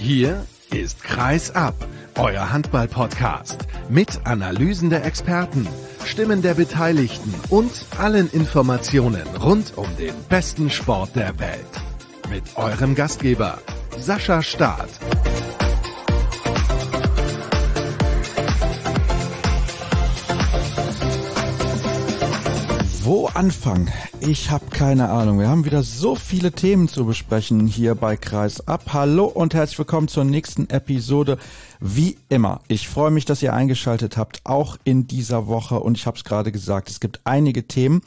Hier ist Kreis ab, euer Handball-Podcast mit Analysen der Experten, Stimmen der Beteiligten und allen Informationen rund um den besten Sport der Welt. Mit eurem Gastgeber Sascha Staat. Wo anfangen? Ich habe keine Ahnung. Wir haben wieder so viele Themen zu besprechen hier bei Kreis ab. Hallo und herzlich willkommen zur nächsten Episode. Wie immer, ich freue mich, dass ihr eingeschaltet habt, auch in dieser Woche. Und ich habe es gerade gesagt, es gibt einige Themen.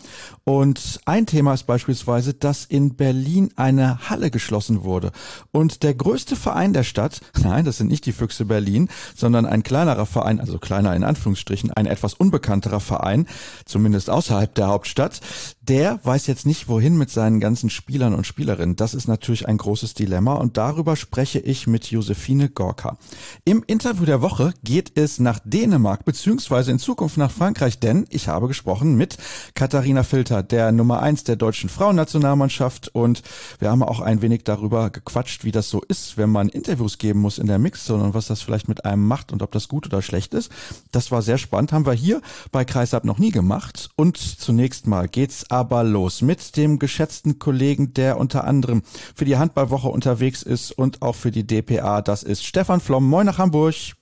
Und ein Thema ist beispielsweise, dass in Berlin eine Halle geschlossen wurde. Und der größte Verein der Stadt, nein, das sind nicht die Füchse Berlin, sondern ein kleinerer Verein, also kleiner in Anführungsstrichen, ein etwas unbekannterer Verein, zumindest außerhalb der Hauptstadt, der weiß jetzt nicht, wohin mit seinen ganzen Spielern und Spielerinnen. Das ist natürlich ein großes Dilemma und darüber spreche ich mit Josephine Gorka. Im Interview der Woche geht es nach Dänemark beziehungsweise in Zukunft nach Frankreich, denn ich habe gesprochen mit Katharina Filter, der Nummer 1 der deutschen Frauennationalmannschaft, und wir haben auch ein wenig darüber gequatscht, wie das so ist, wenn man Interviews geben muss in der Mixzone und was das vielleicht mit einem macht und ob das gut oder schlecht ist. Das war sehr spannend, haben wir hier bei Kreisab noch nie gemacht. Und zunächst mal geht's aber los mit dem geschätzten Kollegen, der unter anderem für die Handballwoche unterwegs ist und auch für die dpa. Das ist Stefan Flom. Moin nach Hamburg.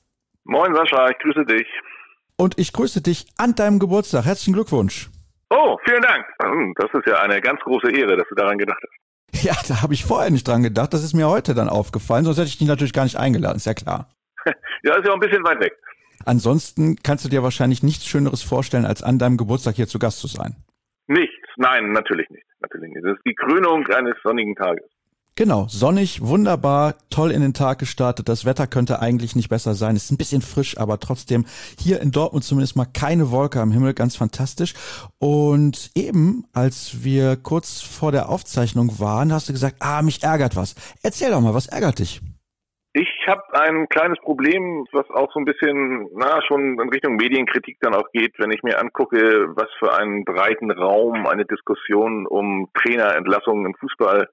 Moin Sascha, ich grüße dich. Und ich grüße dich an deinem Geburtstag. Herzlichen Glückwunsch. Oh, vielen Dank. Das ist ja eine ganz große Ehre, dass du daran gedacht hast. Ja, da habe ich vorher nicht dran gedacht. Das ist mir heute dann aufgefallen. Sonst hätte ich dich natürlich gar nicht eingeladen, ist ja klar. Ja, ist ja auch ein bisschen weit weg. Ansonsten kannst du dir wahrscheinlich nichts Schöneres vorstellen, als an deinem Geburtstag hier zu Gast zu sein. Nichts, nein, natürlich nicht. Natürlich nicht. Das ist die Krönung eines sonnigen Tages. Genau, sonnig, wunderbar, toll in den Tag gestartet. Das Wetter könnte eigentlich nicht besser sein. Es ist ein bisschen frisch, aber trotzdem hier in Dortmund zumindest mal keine Wolke am Himmel, ganz fantastisch. Und eben, als wir kurz vor der Aufzeichnung waren, hast du gesagt, mich ärgert was. Erzähl doch mal, was ärgert dich? Ich habe ein kleines Problem, was auch so ein bisschen, schon in Richtung Medienkritik dann auch geht, wenn ich mir angucke, was für einen breiten Raum eine Diskussion um Trainerentlassungen im Fußball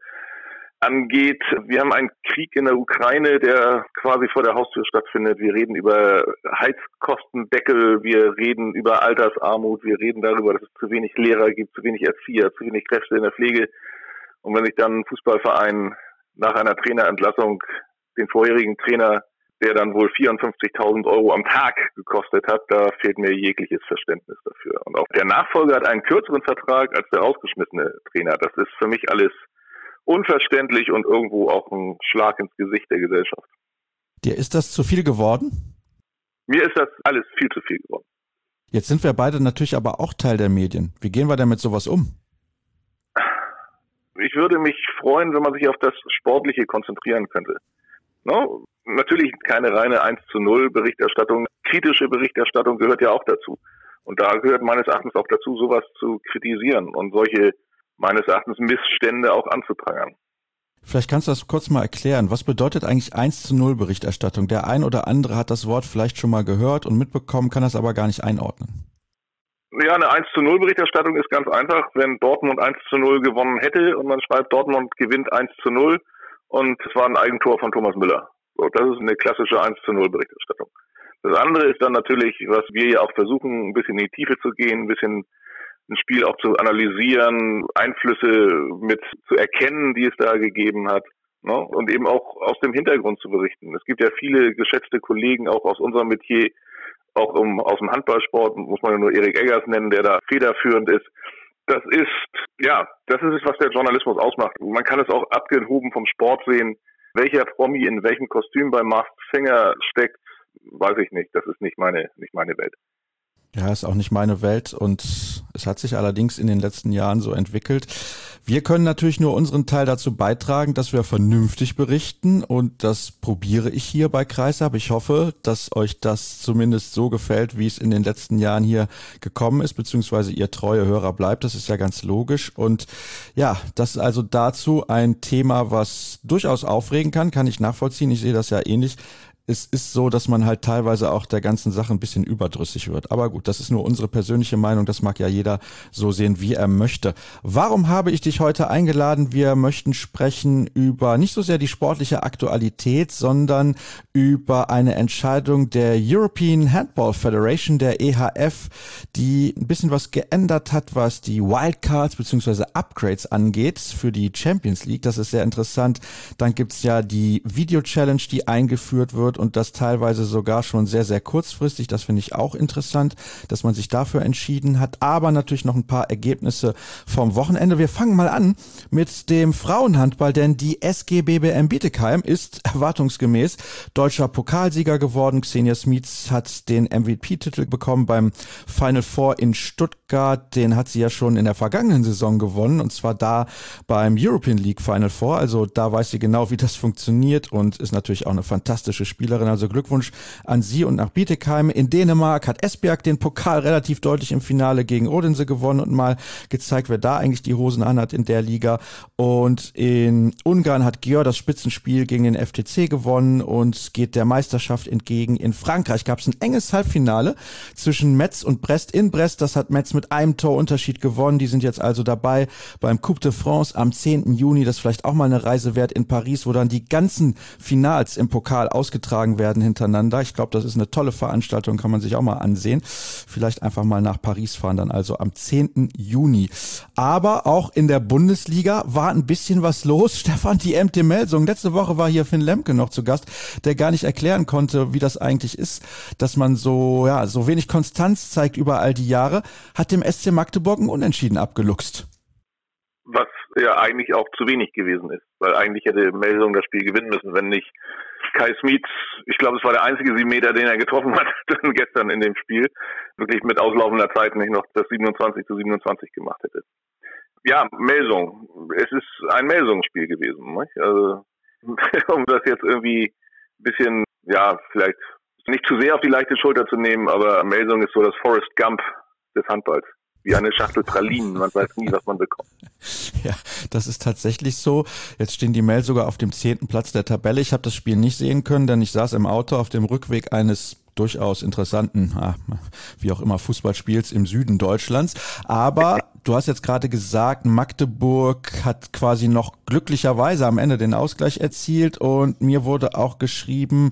angeht. Wir haben einen Krieg in der Ukraine, der quasi vor der Haustür stattfindet. Wir reden über Heizkostendeckel, wir reden über Altersarmut, wir reden darüber, dass es zu wenig Lehrer gibt, zu wenig Erzieher, zu wenig Kräfte in der Pflege. Und wenn sich dann ein Fußballverein nach einer Trainerentlassung den vorherigen Trainer, der dann wohl 54.000 Euro am Tag gekostet hat, da fehlt mir jegliches Verständnis dafür. Und auch der Nachfolger hat einen kürzeren Vertrag als der rausgeschmissene Trainer. Das ist für mich alles unverständlich und irgendwo auch ein Schlag ins Gesicht der Gesellschaft. Dir ist das zu viel geworden? Mir ist das alles viel zu viel geworden. Jetzt sind wir beide natürlich aber auch Teil der Medien. Wie gehen wir denn mit sowas um? Ich würde mich freuen, wenn man sich auf das Sportliche konzentrieren könnte. No? Natürlich keine reine 1:0 Berichterstattung. Kritische Berichterstattung gehört ja auch dazu. Und da gehört meines Erachtens auch dazu, sowas zu kritisieren und solche meines Erachtens Missstände auch anzuprangern. Vielleicht kannst du das kurz mal erklären. Was bedeutet eigentlich 1:0 Berichterstattung? Der ein oder andere hat das Wort vielleicht schon mal gehört und mitbekommen, kann das aber gar nicht einordnen. Ja, eine 1:0 Berichterstattung ist ganz einfach. Wenn Dortmund 1:0 gewonnen hätte und man schreibt, Dortmund gewinnt 1:0 und es war ein Eigentor von Thomas Müller. So, das ist eine klassische 1:0 Berichterstattung. Das andere ist dann natürlich, was wir ja auch versuchen, ein bisschen in die Tiefe zu gehen, ein bisschen ein Spiel auch zu analysieren, Einflüsse mit zu erkennen, die es da gegeben hat, ne? Und eben auch aus dem Hintergrund zu berichten. Es gibt ja viele geschätzte Kollegen auch aus unserem Metier, auch aus dem Handballsport, muss man ja nur Erik Eggers nennen, der da federführend ist. Das ist es, was der Journalismus ausmacht. Man kann es auch abgehoben vom Sport sehen. Welcher Promi in welchem Kostüm bei Masked Singer steckt, weiß ich nicht. Das ist nicht meine Welt. Ja, ist auch nicht meine Welt und es hat sich allerdings in den letzten Jahren so entwickelt. Wir können natürlich nur unseren Teil dazu beitragen, dass wir vernünftig berichten und das probiere ich hier bei Kreisab. Ich hoffe, dass euch das zumindest so gefällt, wie es in den letzten Jahren hier gekommen ist, beziehungsweise ihr treue Hörer bleibt. Das ist ja ganz logisch und ja, das ist also dazu ein Thema, was durchaus aufregen kann ich nachvollziehen. Ich sehe das ja ähnlich. es ist so, dass man halt teilweise auch der ganzen Sache ein bisschen überdrüssig wird. Aber gut, das ist nur unsere persönliche Meinung. Das mag ja jeder so sehen, wie er möchte. Warum habe ich dich heute eingeladen? Wir möchten sprechen über nicht so sehr die sportliche Aktualität, sondern über eine Entscheidung der European Handball Federation, der EHF, die ein bisschen was geändert hat, was die Wildcards bzw. Upgrades angeht für die Champions League. Das ist sehr interessant. Dann gibt's ja die Video Challenge, die eingeführt wird und das teilweise sogar schon sehr, sehr kurzfristig. Das finde ich auch interessant, dass man sich dafür entschieden hat. Aber natürlich noch ein paar Ergebnisse vom Wochenende. Wir fangen mal an mit dem Frauenhandball, denn die SG BBM Bietigheim ist erwartungsgemäß deutscher Pokalsieger geworden. Xenia Smits hat den MVP-Titel bekommen beim Final Four in Stuttgart. Den hat sie ja schon in der vergangenen Saison gewonnen und zwar da beim European League Final Four. Also da weiß sie genau, wie das funktioniert und ist natürlich auch eine fantastische Spielerin. Also Glückwunsch an sie und nach Bietigheim. In Dänemark hat Esbjerg den Pokal relativ deutlich im Finale gegen Odense gewonnen und mal gezeigt, wer da eigentlich die Hosen anhat in der Liga. Und in Ungarn hat Győr das Spitzenspiel gegen den FTC gewonnen und geht der Meisterschaft entgegen. In Frankreich gab es ein enges Halbfinale zwischen Metz und Brest in Brest. Das hat Metz mit einem Torunterschied gewonnen. Die sind jetzt also dabei beim Coupe de France am 10. Juni. Das ist vielleicht auch mal eine Reise wert in Paris, wo dann die ganzen Finals im Pokal ausgetragen werden hintereinander. Ich glaube, das ist eine tolle Veranstaltung, kann man sich auch mal ansehen. Vielleicht einfach mal nach Paris fahren, dann also am 10. Juni. Aber auch in der Bundesliga war ein bisschen was los. Stefan, die MT Melsung. Letzte Woche war hier Finn Lemke noch zu Gast, der gar nicht erklären konnte, wie das eigentlich ist, dass man so wenig Konstanz zeigt über all die Jahre, hat dem SC Magdeburg ein Unentschieden abgeluchst. Was ja eigentlich auch zu wenig gewesen ist, weil eigentlich hätte Melsung das Spiel gewinnen müssen, wenn nicht Kai Smits, ich glaube, es war der einzige 7 Meter, den er getroffen hat, gestern in dem Spiel, wirklich mit auslaufender Zeit nicht noch das 27:27 gemacht hätte. Ja, Melsung. Es ist ein Melsung-Spiel gewesen. Nicht? Also, um das jetzt irgendwie ein bisschen, vielleicht nicht zu sehr auf die leichte Schulter zu nehmen, aber Melsung ist so das Forrest Gump des Handballs. Wie eine Schachtel Pralinen. Man weiß nie, was man bekommt. Ja, das ist tatsächlich so. Jetzt stehen die Mel sogar auf dem 10. Platz der Tabelle. Ich habe das Spiel nicht sehen können, denn ich saß im Auto auf dem Rückweg eines durchaus interessanten, wie auch immer, Fußballspiels im Süden Deutschlands. Aber du hast jetzt gerade gesagt, Magdeburg hat quasi noch glücklicherweise am Ende den Ausgleich erzielt und mir wurde auch geschrieben,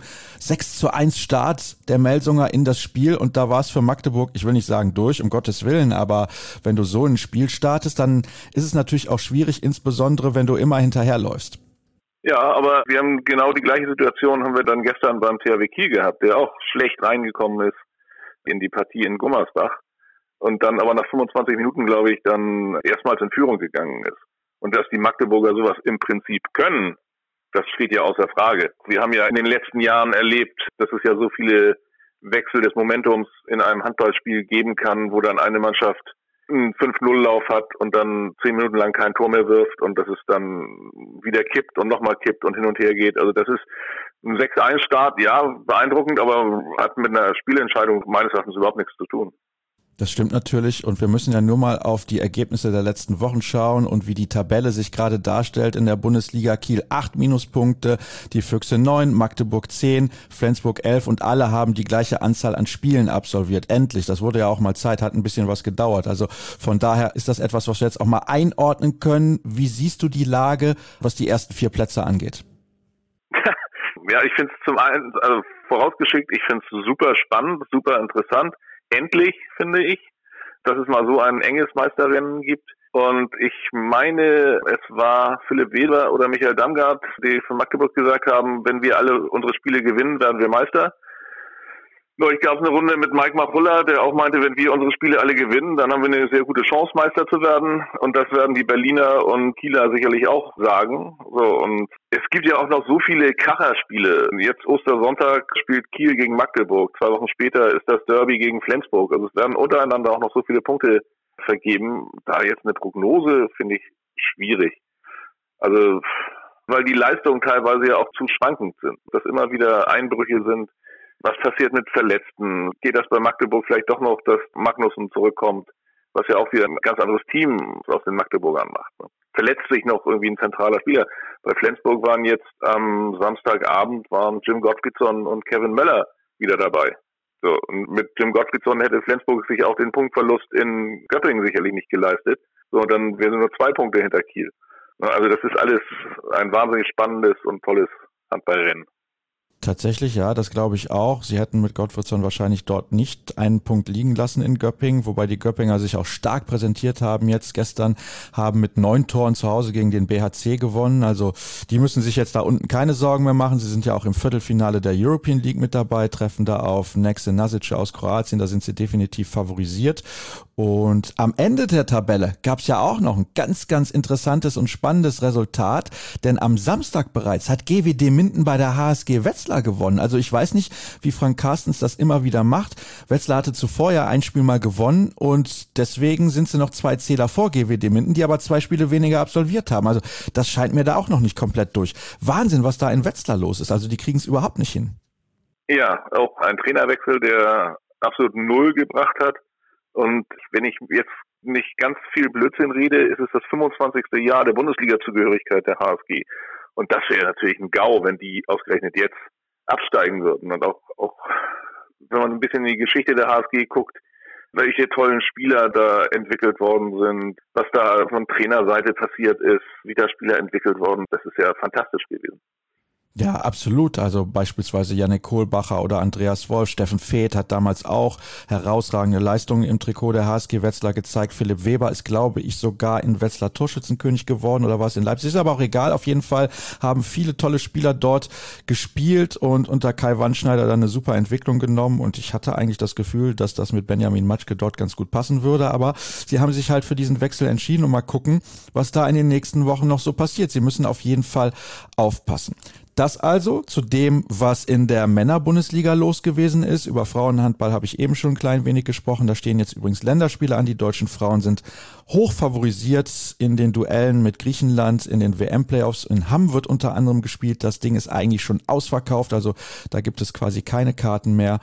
6:1 Start der Melsunger in das Spiel und da war es für Magdeburg, ich will nicht sagen durch, um Gottes Willen, aber wenn du so ein Spiel startest, dann ist es natürlich auch schwierig, insbesondere wenn du immer hinterherläufst. Ja, aber wir haben genau die gleiche Situation haben wir dann gestern beim THW Kiel gehabt, der auch schlecht reingekommen ist in die Partie in Gummersbach und dann aber nach 25 Minuten, glaube ich, dann erstmals in Führung gegangen ist. Und dass die Magdeburger sowas im Prinzip können, das steht ja außer Frage. Wir haben ja in den letzten Jahren erlebt, dass es ja so viele Wechsel des Momentums in einem Handballspiel geben kann, wo dann eine Mannschaft einen 5-0-Lauf hat und dann 10 Minuten lang kein Tor mehr wirft und dass es dann wieder kippt und nochmal kippt und hin und her geht. Also das ist ein 6:1-Start, ja, beeindruckend, aber hat mit einer Spielentscheidung meines Erachtens überhaupt nichts zu tun. Das stimmt natürlich und wir müssen ja nur mal auf die Ergebnisse der letzten Wochen schauen und wie die Tabelle sich gerade darstellt in der Bundesliga. Kiel 8 Minuspunkte, die Füchse 9, Magdeburg 10, Flensburg 11 und alle haben die gleiche Anzahl an Spielen absolviert. Endlich, das wurde ja auch mal Zeit, hat ein bisschen was gedauert. Also von daher ist das etwas, was wir jetzt auch mal einordnen können. Wie siehst du die Lage, was die ersten 4 Plätze angeht? Ja, ich finde es zum einen, also vorausgeschickt, ich finde es super spannend, super interessant. Endlich, finde ich, dass es mal so ein enges Meisterrennen gibt. Und ich meine, es war Philipp Weber oder Michael Damgard, die von Magdeburg gesagt haben, wenn wir alle unsere Spiele gewinnen, werden wir Meister. Neulich gab es eine Runde mit Mike Machulla, der auch meinte, wenn wir unsere Spiele alle gewinnen, dann haben wir eine sehr gute Chance, Meister zu werden. Und das werden die Berliner und Kieler sicherlich auch sagen. So, und es gibt ja auch noch so viele Kracherspiele. Jetzt Ostersonntag spielt Kiel gegen Magdeburg. 2 Wochen später ist das Derby gegen Flensburg. Also es werden untereinander auch noch so viele Punkte vergeben. Da jetzt eine Prognose finde ich schwierig. Also, weil die Leistungen teilweise ja auch zu schwankend sind. Dass immer wieder Einbrüche sind. Was passiert mit Verletzten? Geht das bei Magdeburg vielleicht doch noch, dass Magnussen zurückkommt, was ja auch wieder ein ganz anderes Team aus den Magdeburgern macht? Ne? verletzt sich noch irgendwie ein zentraler Spieler. Bei Flensburg waren jetzt am Samstagabend Jim Gottfriedson und Kevin Möller wieder dabei. So, und mit Jim Gottfriedson hätte Flensburg sich auch den Punktverlust in Göttingen sicherlich nicht geleistet. So, und dann wären nur 2 Punkte hinter Kiel. Also das ist alles ein wahnsinnig spannendes und tolles Handballrennen. Tatsächlich, ja, das glaube ich auch. Sie hätten mit Gottfriedson wahrscheinlich dort nicht einen Punkt liegen lassen in Göppingen, wobei die Göppinger sich auch stark präsentiert haben. Jetzt gestern haben mit 9 Toren zu Hause gegen den BHC gewonnen. Also die müssen sich jetzt da unten keine Sorgen mehr machen. Sie sind ja auch im Viertelfinale der European League mit dabei, treffen da auf Nexe Nasice aus Kroatien. Da sind sie definitiv favorisiert. Und am Ende der Tabelle gab es ja auch noch ein ganz, ganz interessantes und spannendes Resultat, denn am Samstag bereits hat GWD Minden bei der HSG Wetzlar gewonnen. Also ich weiß nicht, wie Frank Carstens das immer wieder macht. Wetzlar hatte zuvor ja ein Spiel mal gewonnen und deswegen sind sie noch 2 Zähler vor GWD Minden, die aber 2 Spiele weniger absolviert haben. Also das scheint mir da auch noch nicht komplett durch. Wahnsinn, was da in Wetzlar los ist. Also die kriegen es überhaupt nicht hin. Ja, auch ein Trainerwechsel, der absolut null gebracht hat. Und wenn ich jetzt nicht ganz viel Blödsinn rede, ist es das 25. Jahr der Bundesliga-Zugehörigkeit der HSG. Und das wäre natürlich ein GAU, wenn die ausgerechnet jetzt absteigen würden. Und auch wenn man ein bisschen in die Geschichte der HSG guckt, welche tollen Spieler da entwickelt worden sind, was da von Trainerseite passiert ist, wie da Spieler entwickelt worden, das ist ja fantastisch gewesen. Ja, absolut. Also beispielsweise Jannik Kohlbacher oder Andreas Wolf. Steffen Feeth hat damals auch herausragende Leistungen im Trikot der HSG Wetzlar gezeigt. Philipp Weber ist, glaube ich, sogar in Wetzlar Torschützenkönig geworden oder war es in Leipzig. Ist aber auch egal. Auf jeden Fall haben viele tolle Spieler dort gespielt und unter Kai Wandschneider dann eine super Entwicklung genommen. Und ich hatte eigentlich das Gefühl, dass das mit Benjamin Matschke dort ganz gut passen würde. Aber sie haben sich halt für diesen Wechsel entschieden und mal gucken, was da in den nächsten Wochen noch so passiert. Sie müssen auf jeden Fall aufpassen. Das also zu dem, was in der Männerbundesliga los gewesen ist. Über Frauenhandball habe ich eben schon ein klein wenig gesprochen. Da stehen jetzt übrigens Länderspiele an. Die deutschen Frauen sind hoch favorisiert in den Duellen mit Griechenland, in den WM-Playoffs. In Hamm wird unter anderem gespielt. Das Ding ist eigentlich schon ausverkauft. Also da gibt es quasi keine Karten mehr.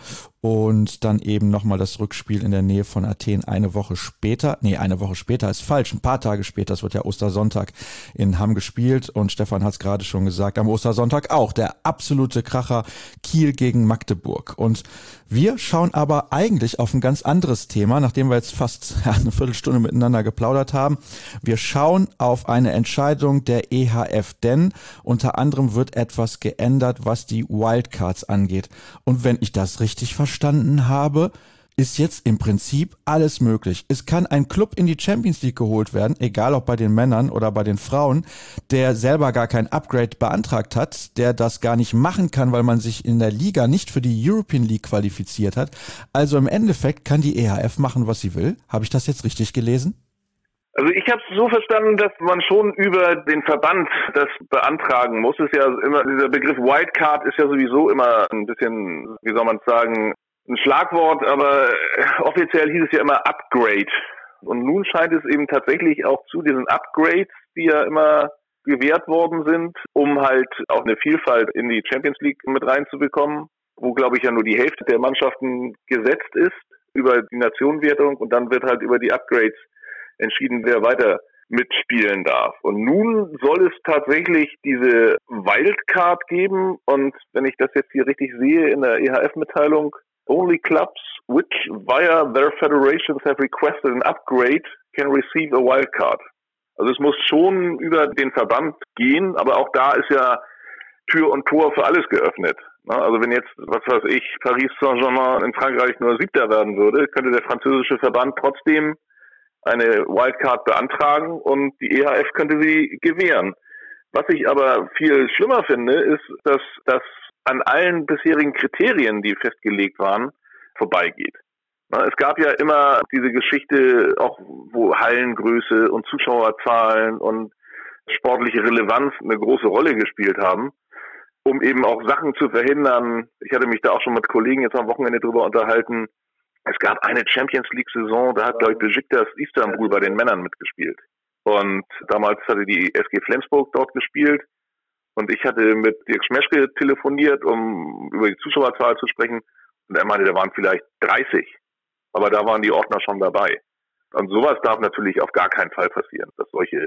Und dann eben nochmal das Rückspiel in der Nähe von Athen eine Woche später. Nee, eine Woche später ist falsch. Ein paar Tage später. Es wird ja Ostersonntag in Hamm gespielt. Und Stefan hat es gerade schon gesagt, am Ostersonntag auch der absolute Kracher Kiel gegen Magdeburg. Und wir schauen aber eigentlich auf ein ganz anderes Thema, nachdem wir jetzt fast eine Viertelstunde miteinander geplaudert haben. Wir schauen auf eine Entscheidung der EHF, denn unter anderem wird etwas geändert, was die Wildcards angeht. Und wenn ich das richtig verstanden habe, ist jetzt im Prinzip alles möglich. Es kann ein Club in die Champions League geholt werden, egal ob bei den Männern oder bei den Frauen, der selber gar kein Upgrade beantragt hat, der das gar nicht machen kann, weil man sich in der Liga nicht für die European League qualifiziert hat. Also im Endeffekt kann die EHF machen, was sie will. Habe ich das jetzt richtig gelesen? Also ich habe es so verstanden, dass man schon über den Verband das beantragen muss. Ist ja immer, dieser Begriff Wildcard ist ja sowieso immer ein bisschen, wie soll man sagen, ein Schlagwort, aber offiziell hieß es ja immer Upgrade. Und nun scheint es eben tatsächlich auch zu diesen Upgrades, die ja immer gewährt worden sind, um halt auch eine Vielfalt in die Champions League mit reinzubekommen, wo, glaube ich, ja nur die Hälfte der Mannschaften gesetzt ist über die Nationenwertung und dann wird halt über die Upgrades entschieden, wer weiter mitspielen darf. Und nun soll es tatsächlich diese Wildcard geben und wenn ich das jetzt hier richtig sehe in der EHF-Mitteilung, only clubs which via their federations have requested an upgrade can receive a wildcard. Also es muss schon über den Verband gehen, aber auch da ist ja Tür und Tor für alles geöffnet. Also wenn jetzt, was weiß ich, Paris Saint-Germain in Frankreich nur Siebter werden würde, könnte der französische Verband trotzdem eine Wildcard beantragen und die EHF könnte sie gewähren. Was ich aber viel schlimmer finde, ist, dass das an allen bisherigen Kriterien, die festgelegt waren, vorbeigeht. Es gab ja immer diese Geschichte, auch wo Hallengröße und Zuschauerzahlen und sportliche Relevanz eine große Rolle gespielt haben, um eben auch Sachen zu verhindern. Ich hatte mich da auch schon mit Kollegen jetzt am Wochenende drüber unterhalten. Es gab eine Champions League-Saison, da hat, glaube ich, Besiktas Istanbul bei den Männern mitgespielt. Und damals hatte die SG Flensburg dort gespielt. Und ich hatte mit Dirk Schmeschke telefoniert, um über die Zuschauerzahl zu sprechen. Und er meinte, da waren vielleicht 30. Aber da waren die Ordner schon dabei. Und sowas darf natürlich auf gar keinen Fall passieren, dass solche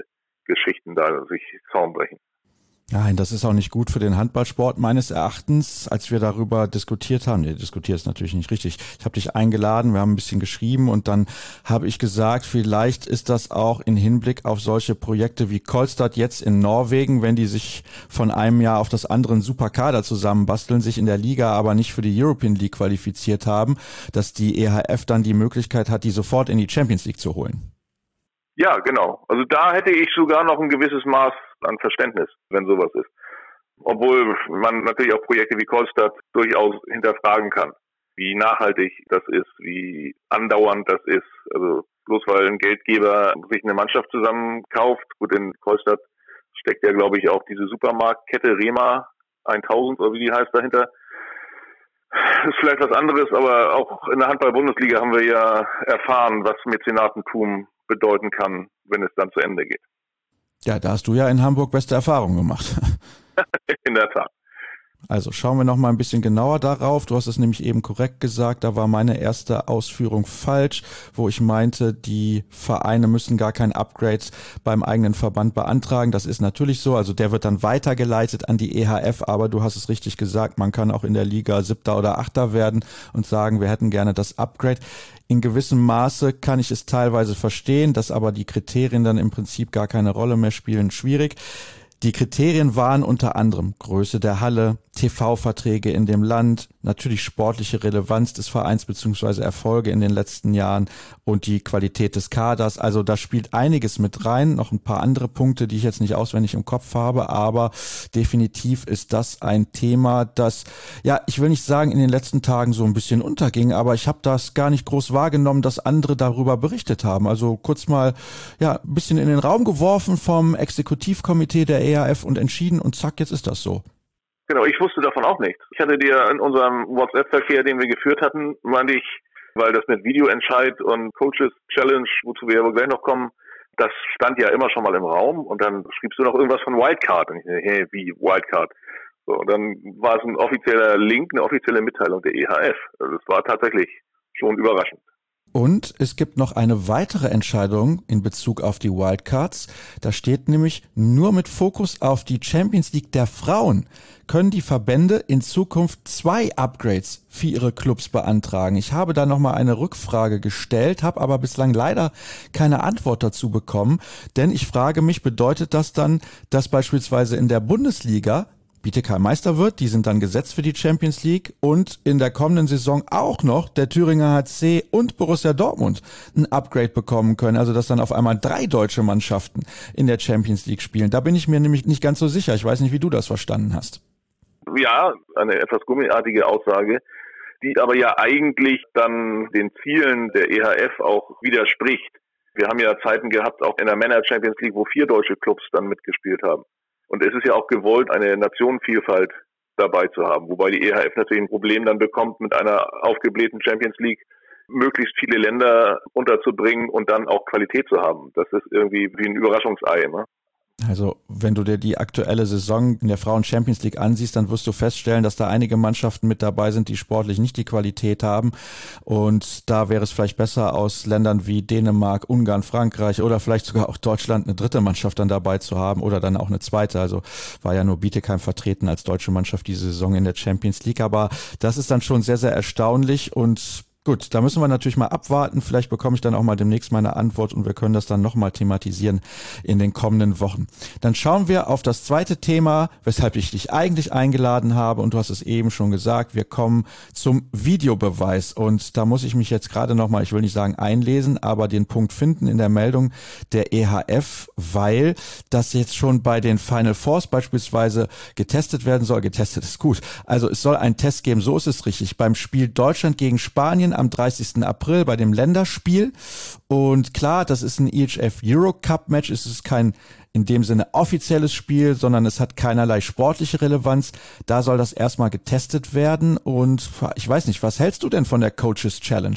Geschichten da sich Zaum brechen. Nein, das ist auch nicht gut für den Handballsport meines Erachtens, als wir darüber diskutiert haben. Nee, diskutiert ist natürlich nicht richtig. Ich habe dich eingeladen, wir haben ein bisschen geschrieben und dann habe ich gesagt, vielleicht ist das auch in Hinblick auf solche Projekte wie Kolstad jetzt in Norwegen, wenn die sich von einem Jahr auf das andere einen super Kader zusammenbasteln, sich in der Liga aber nicht für die European League qualifiziert haben, dass die EHF dann die Möglichkeit hat, die sofort in die Champions League zu holen. Ja, genau. Also da hätte ich sogar noch ein gewisses Maß an Verständnis, wenn sowas ist. Obwohl man natürlich auch Projekte wie Kolstad durchaus hinterfragen kann, wie nachhaltig das ist, wie andauernd das ist. Also bloß weil ein Geldgeber sich eine Mannschaft zusammenkauft, gut, in Kolstad steckt ja, glaube ich, auch diese Supermarktkette Rema 1000 oder wie die heißt dahinter. Ist vielleicht was anderes, aber auch in der Handball-Bundesliga haben wir ja erfahren, was Mäzenatentum bedeuten kann, wenn es dann zu Ende geht. Ja, da hast du ja in Hamburg beste Erfahrungen gemacht. In der Tat. Also schauen wir noch mal ein bisschen genauer darauf. Du hast es nämlich eben korrekt gesagt, da war meine erste Ausführung falsch, wo ich meinte, die Vereine müssen gar kein Upgrade beim eigenen Verband beantragen. Das ist natürlich so, also der wird dann weitergeleitet an die EHF, aber du hast es richtig gesagt, man kann auch in der Liga 7. oder 8. werden und sagen, wir hätten gerne das Upgrade. In gewissem Maße kann ich es teilweise verstehen, dass aber die Kriterien dann im Prinzip gar keine Rolle mehr spielen, schwierig. Die Kriterien waren unter anderem Größe der Halle, TV-Verträge in dem Land, natürlich sportliche Relevanz des Vereins bzw. Erfolge in den letzten Jahren und die Qualität des Kaders. Also da spielt einiges mit rein, noch ein paar andere Punkte, die ich jetzt nicht auswendig im Kopf habe, aber definitiv ist das ein Thema, das, ja, ich will nicht sagen, in den letzten Tagen so ein bisschen unterging, aber ich habe das gar nicht groß wahrgenommen, dass andere darüber berichtet haben. Also kurz mal, ja, ein bisschen in den Raum geworfen vom Exekutivkomitee der EHF und entschieden und zack, jetzt ist das so. Genau, ich wusste davon auch nichts. Ich hatte dir in unserem WhatsApp-Verkehr, den wir geführt hatten, meinte ich, weil das mit Videoentscheid und Coaches Challenge, wozu wir ja wohl gleich noch kommen, das stand ja immer schon mal im Raum und dann schriebst du noch irgendwas von Wildcard und ich dachte, hey, wie Wildcard? So, und dann war es ein offizieller Link, eine offizielle Mitteilung der EHF. Also es war tatsächlich schon überraschend. Und es gibt noch eine weitere Entscheidung in Bezug auf die Wildcards. Da steht nämlich, nur mit Fokus auf die Champions League der Frauen können die Verbände in Zukunft 2 Upgrades für ihre Clubs beantragen. Ich habe da nochmal eine Rückfrage gestellt, habe aber bislang leider keine Antwort dazu bekommen. Denn ich frage mich, bedeutet das dann, dass beispielsweise in der Bundesliga Bietigheim Meister wird, die sind dann gesetzt für die Champions League und in der kommenden Saison auch noch der Thüringer HC und Borussia Dortmund ein Upgrade bekommen können, also dass dann auf einmal 3 deutsche Mannschaften in der Champions League spielen. Da bin ich mir nämlich nicht ganz so sicher. Ich weiß nicht, wie du das verstanden hast. Ja, eine etwas gummiartige Aussage, die aber ja eigentlich dann den Zielen der EHF auch widerspricht. Wir haben ja Zeiten gehabt, auch in der Männer Champions League, wo 4 deutsche Clubs dann mitgespielt haben. Und es ist ja auch gewollt, eine Nationenvielfalt dabei zu haben, wobei die EHF natürlich ein Problem dann bekommt, mit einer aufgeblähten Champions League möglichst viele Länder unterzubringen und dann auch Qualität zu haben. Das ist irgendwie wie ein Überraschungsei, ne? Also wenn du dir die aktuelle Saison in der Frauen-Champions League ansiehst, dann wirst du feststellen, dass da einige Mannschaften mit dabei sind, die sportlich nicht die Qualität haben. Und da wäre es vielleicht besser, aus Ländern wie Dänemark, Ungarn, Frankreich oder vielleicht sogar auch Deutschland eine dritte Mannschaft dann dabei zu haben oder dann auch eine zweite. Also war ja nur Bietigheim vertreten als deutsche Mannschaft diese Saison in der Champions League. Aber das ist dann schon sehr, sehr erstaunlich und gut, da müssen wir natürlich mal abwarten. Vielleicht bekomme ich dann auch mal demnächst meine Antwort und wir können das dann nochmal thematisieren in den kommenden Wochen. Dann schauen wir auf das zweite Thema, weshalb ich dich eigentlich eingeladen habe und du hast es eben schon gesagt, wir kommen zum Videobeweis und da muss ich mich jetzt gerade nochmal, ich will nicht sagen einlesen, aber den Punkt finden in der Meldung der EHF, weil das jetzt schon bei den Final Fours beispielsweise getestet werden soll. Getestet ist gut. Also es soll einen Test geben, so ist es richtig, beim Spiel Deutschland gegen Spanien am 30. April bei dem Länderspiel. Und klar, das ist ein EHF Euro Cup Match. Es ist kein in dem Sinne offizielles Spiel, sondern es hat keinerlei sportliche Relevanz. Da soll das erstmal getestet werden. Und ich weiß nicht, was hältst du denn von der Coaches Challenge?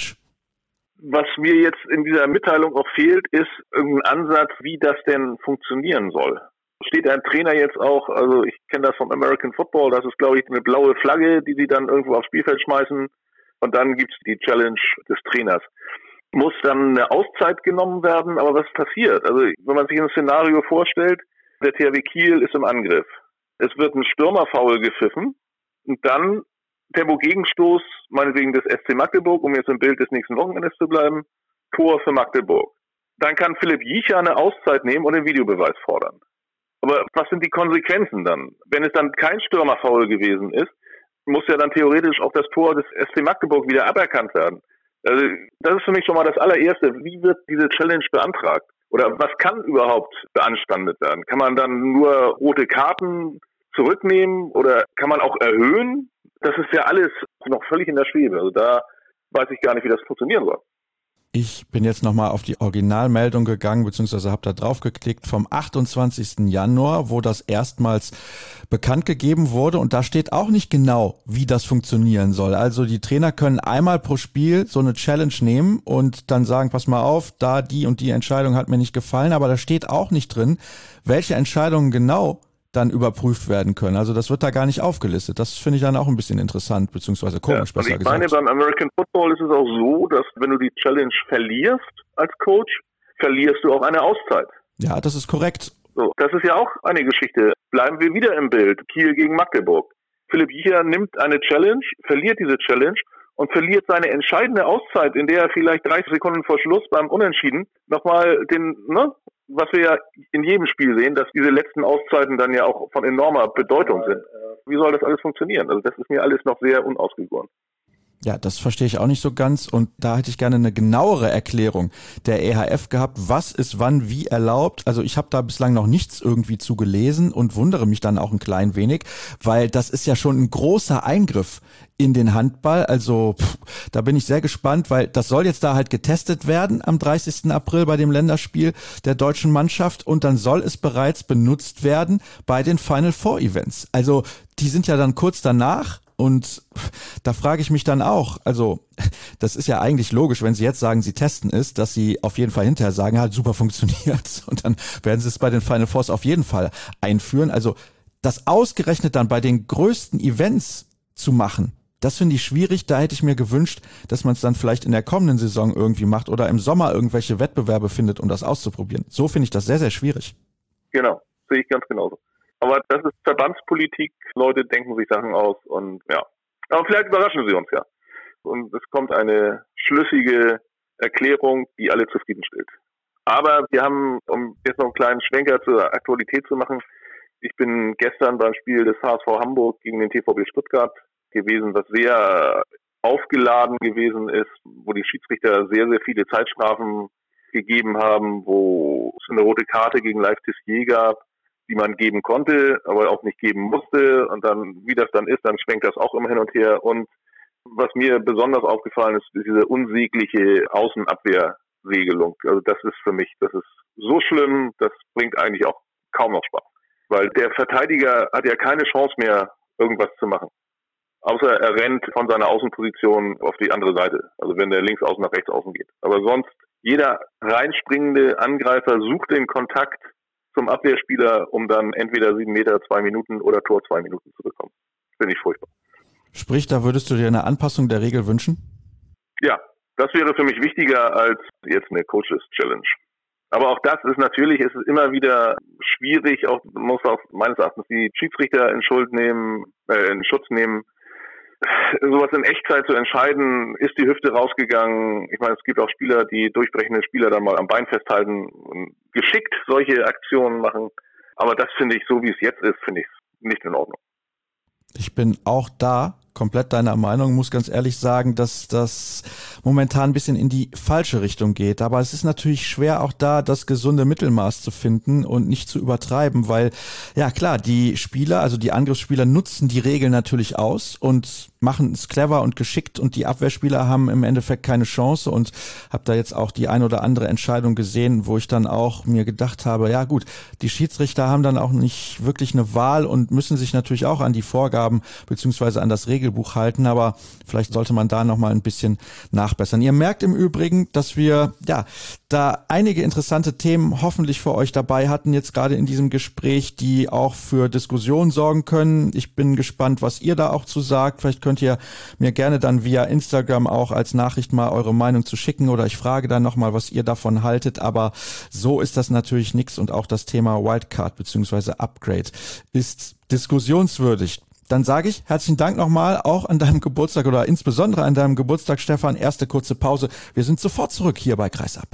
Was mir jetzt in dieser Mitteilung auch fehlt, ist irgendein Ansatz, wie das denn funktionieren soll. Steht ein Trainer jetzt auch, also ich kenne das vom American Football, das ist, glaube ich, eine blaue Flagge, die sie dann irgendwo aufs Spielfeld schmeißen. Und dann gibt's die Challenge des Trainers. muss dann eine Auszeit genommen werden. Aber was passiert? Also wenn man sich ein Szenario vorstellt, der THW Kiel ist im Angriff. Es wird ein Stürmerfoul gepfiffen und dann Tempo-Gegenstoß, meinetwegen des SC Magdeburg, um jetzt im Bild des nächsten Wochenendes zu bleiben, Tor für Magdeburg. Dann kann Philipp Jiecher eine Auszeit nehmen und den Videobeweis fordern. Aber was sind die Konsequenzen dann? Wenn es dann kein Stürmerfoul gewesen ist, muss ja dann theoretisch auch das Tor des SC Magdeburg wieder aberkannt werden. Also das ist für mich schon mal das allererste. Wie wird diese Challenge beantragt? Oder was kann überhaupt beanstandet werden? Kann man dann nur rote Karten zurücknehmen oder kann man auch erhöhen? Das ist ja alles noch völlig in der Schwebe. Also da weiß ich gar nicht, wie das funktionieren soll. Ich bin jetzt nochmal auf die Originalmeldung gegangen, beziehungsweise habe da drauf geklickt vom 28. Januar, wo das erstmals bekannt gegeben wurde. Und da steht auch nicht genau, wie das funktionieren soll. Also die Trainer können einmal pro Spiel so eine Challenge nehmen und dann sagen, pass mal auf, da die und die Entscheidung hat mir nicht gefallen. Aber da steht auch nicht drin, welche Entscheidungen genau dann überprüft werden können. Also das wird da gar nicht aufgelistet. Das finde ich dann auch ein bisschen interessant, beziehungsweise komisch, besser gesagt. Ich meine, beim American Football ist es auch so, dass wenn du die Challenge verlierst als Coach, verlierst du auch eine Auszeit. Ja, das ist korrekt. So, das ist ja auch eine Geschichte. Bleiben wir wieder im Bild. Kiel gegen Magdeburg. Philipp Jiecher nimmt eine Challenge, verliert diese Challenge und verliert seine entscheidende Auszeit, in der er vielleicht 30 Sekunden vor Schluss beim Unentschieden nochmal was wir ja in jedem Spiel sehen, dass diese letzten Auszeiten dann ja auch von enormer Bedeutung sind. Wie soll das alles funktionieren? Also das ist mir alles noch sehr unausgegoren. Ja, das verstehe ich auch nicht so ganz und da hätte ich gerne eine genauere Erklärung der EHF gehabt, was ist wann wie erlaubt. Also ich habe da bislang noch nichts irgendwie zu gelesen und wundere mich dann auch ein klein wenig, weil das ist ja schon ein großer Eingriff in den Handball. Also da bin ich sehr gespannt, weil das soll jetzt da halt getestet werden am 30. April bei dem Länderspiel der deutschen Mannschaft und dann soll es bereits benutzt werden bei den Final Four Events. Also die sind ja dann kurz danach. Und da frage ich mich dann auch, also das ist ja eigentlich logisch, wenn Sie jetzt sagen, Sie testen es, dass Sie auf jeden Fall hinterher sagen, hat super funktioniert und dann werden Sie es bei den Final Fours auf jeden Fall einführen. Also das ausgerechnet dann bei den größten Events zu machen, das finde ich schwierig. Da hätte ich mir gewünscht, dass man es dann vielleicht in der kommenden Saison irgendwie macht oder im Sommer irgendwelche Wettbewerbe findet, um das auszuprobieren. So finde ich das sehr, sehr schwierig. Genau, sehe ich ganz genauso. Aber das ist Verbandspolitik, Leute denken sich Sachen aus und ja. Aber vielleicht überraschen sie uns ja. Und es kommt eine schlüssige Erklärung, die alle zufriedenstellt. Aber wir haben, um jetzt noch einen kleinen Schwenker zur Aktualität zu machen, ich bin gestern beim Spiel des HSV Hamburg gegen den TVB Stuttgart gewesen, was sehr aufgeladen gewesen ist, wo die Schiedsrichter sehr, sehr viele Zeitstrafen gegeben haben, wo es eine rote Karte gegen Live Tissier gab, die man geben konnte, aber auch nicht geben musste. Und dann, wie das dann ist, dann schwenkt das auch immer hin und her. Und was mir besonders aufgefallen ist, diese unsägliche Außenabwehrregelung. Also das ist für mich, das ist so schlimm, das bringt eigentlich auch kaum noch Spaß. Weil der Verteidiger hat ja keine Chance mehr, irgendwas zu machen. Außer er rennt von seiner Außenposition auf die andere Seite. Also wenn der links außen nach rechts außen geht. Aber sonst, jeder reinspringende Angreifer sucht den Kontakt zum Abwehrspieler, um dann entweder 7 Meter 2 Minuten oder Tor 2 Minuten zu bekommen. Finde ich furchtbar. Sprich, da würdest du dir eine Anpassung der Regel wünschen? Ja, das wäre für mich wichtiger als jetzt eine Coaches Challenge. Aber auch das ist natürlich, es ist immer wieder schwierig, auch muss auch meines Erachtens die Schiedsrichter in Schutz nehmen. Sowas in Echtzeit zu entscheiden, ist die Hüfte rausgegangen. Ich meine, es gibt auch Spieler, die durchbrechende Spieler dann mal am Bein festhalten und geschickt solche Aktionen machen. Aber das finde ich, so wie es jetzt ist, finde ich nicht in Ordnung. Ich bin auch da komplett deiner Meinung, muss ganz ehrlich sagen, dass das momentan ein bisschen in die falsche Richtung geht. Aber es ist natürlich schwer, auch da das gesunde Mittelmaß zu finden und nicht zu übertreiben, weil, ja klar, die Spieler, also die Angriffsspieler nutzen die Regeln natürlich aus und machen es clever und geschickt und die Abwehrspieler haben im Endeffekt keine Chance und habe da jetzt auch die ein oder andere Entscheidung gesehen, wo ich dann auch mir gedacht habe, ja gut, die Schiedsrichter haben dann auch nicht wirklich eine Wahl und müssen sich natürlich auch an die Vorgaben beziehungsweise an das Regelwerk Regelbuch halten, aber vielleicht sollte man da nochmal ein bisschen nachbessern. Ihr merkt im Übrigen, dass wir da einige interessante Themen hoffentlich für euch dabei hatten, jetzt gerade in diesem Gespräch, die auch für Diskussionen sorgen können. Ich bin gespannt, was ihr da auch zu sagt. Vielleicht könnt ihr mir gerne dann via Instagram auch als Nachricht mal eure Meinung zu schicken oder ich frage dann nochmal, was ihr davon haltet. Aber so ist das natürlich nichts und auch das Thema Wildcard bzw. Upgrade ist diskussionswürdig. Dann sage ich herzlichen Dank nochmal, auch an deinem Geburtstag oder insbesondere an deinem Geburtstag, Stefan. Erste kurze Pause. Wir sind sofort zurück hier bei Kreisab.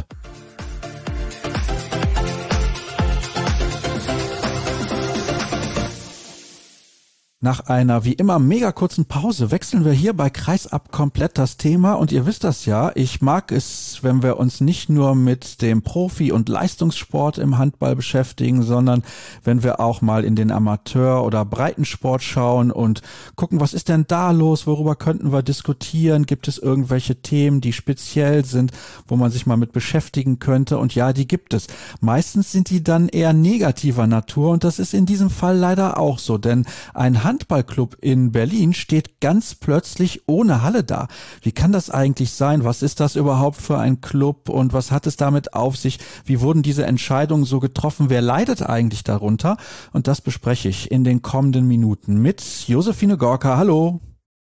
Nach einer wie immer mega kurzen Pause wechseln wir hier bei Kreisab komplett das Thema und ihr wisst das ja, ich mag es, wenn wir uns nicht nur mit dem Profi- und Leistungssport im Handball beschäftigen, sondern wenn wir auch mal in den Amateur- oder Breitensport schauen und gucken, was ist denn da los, worüber könnten wir diskutieren, gibt es irgendwelche Themen, die speziell sind, wo man sich mal mit beschäftigen könnte und ja, die gibt es. Meistens sind die dann eher negativer Natur und das ist in diesem Fall leider auch so, denn ein Handballclub in Berlin steht ganz plötzlich ohne Halle da. Wie kann das eigentlich sein? Was ist das überhaupt für ein Club und was hat es damit auf sich? Wie wurden diese Entscheidungen so getroffen? Wer leidet eigentlich darunter? Und das bespreche ich in den kommenden Minuten mit Josephine Gorka. Hallo.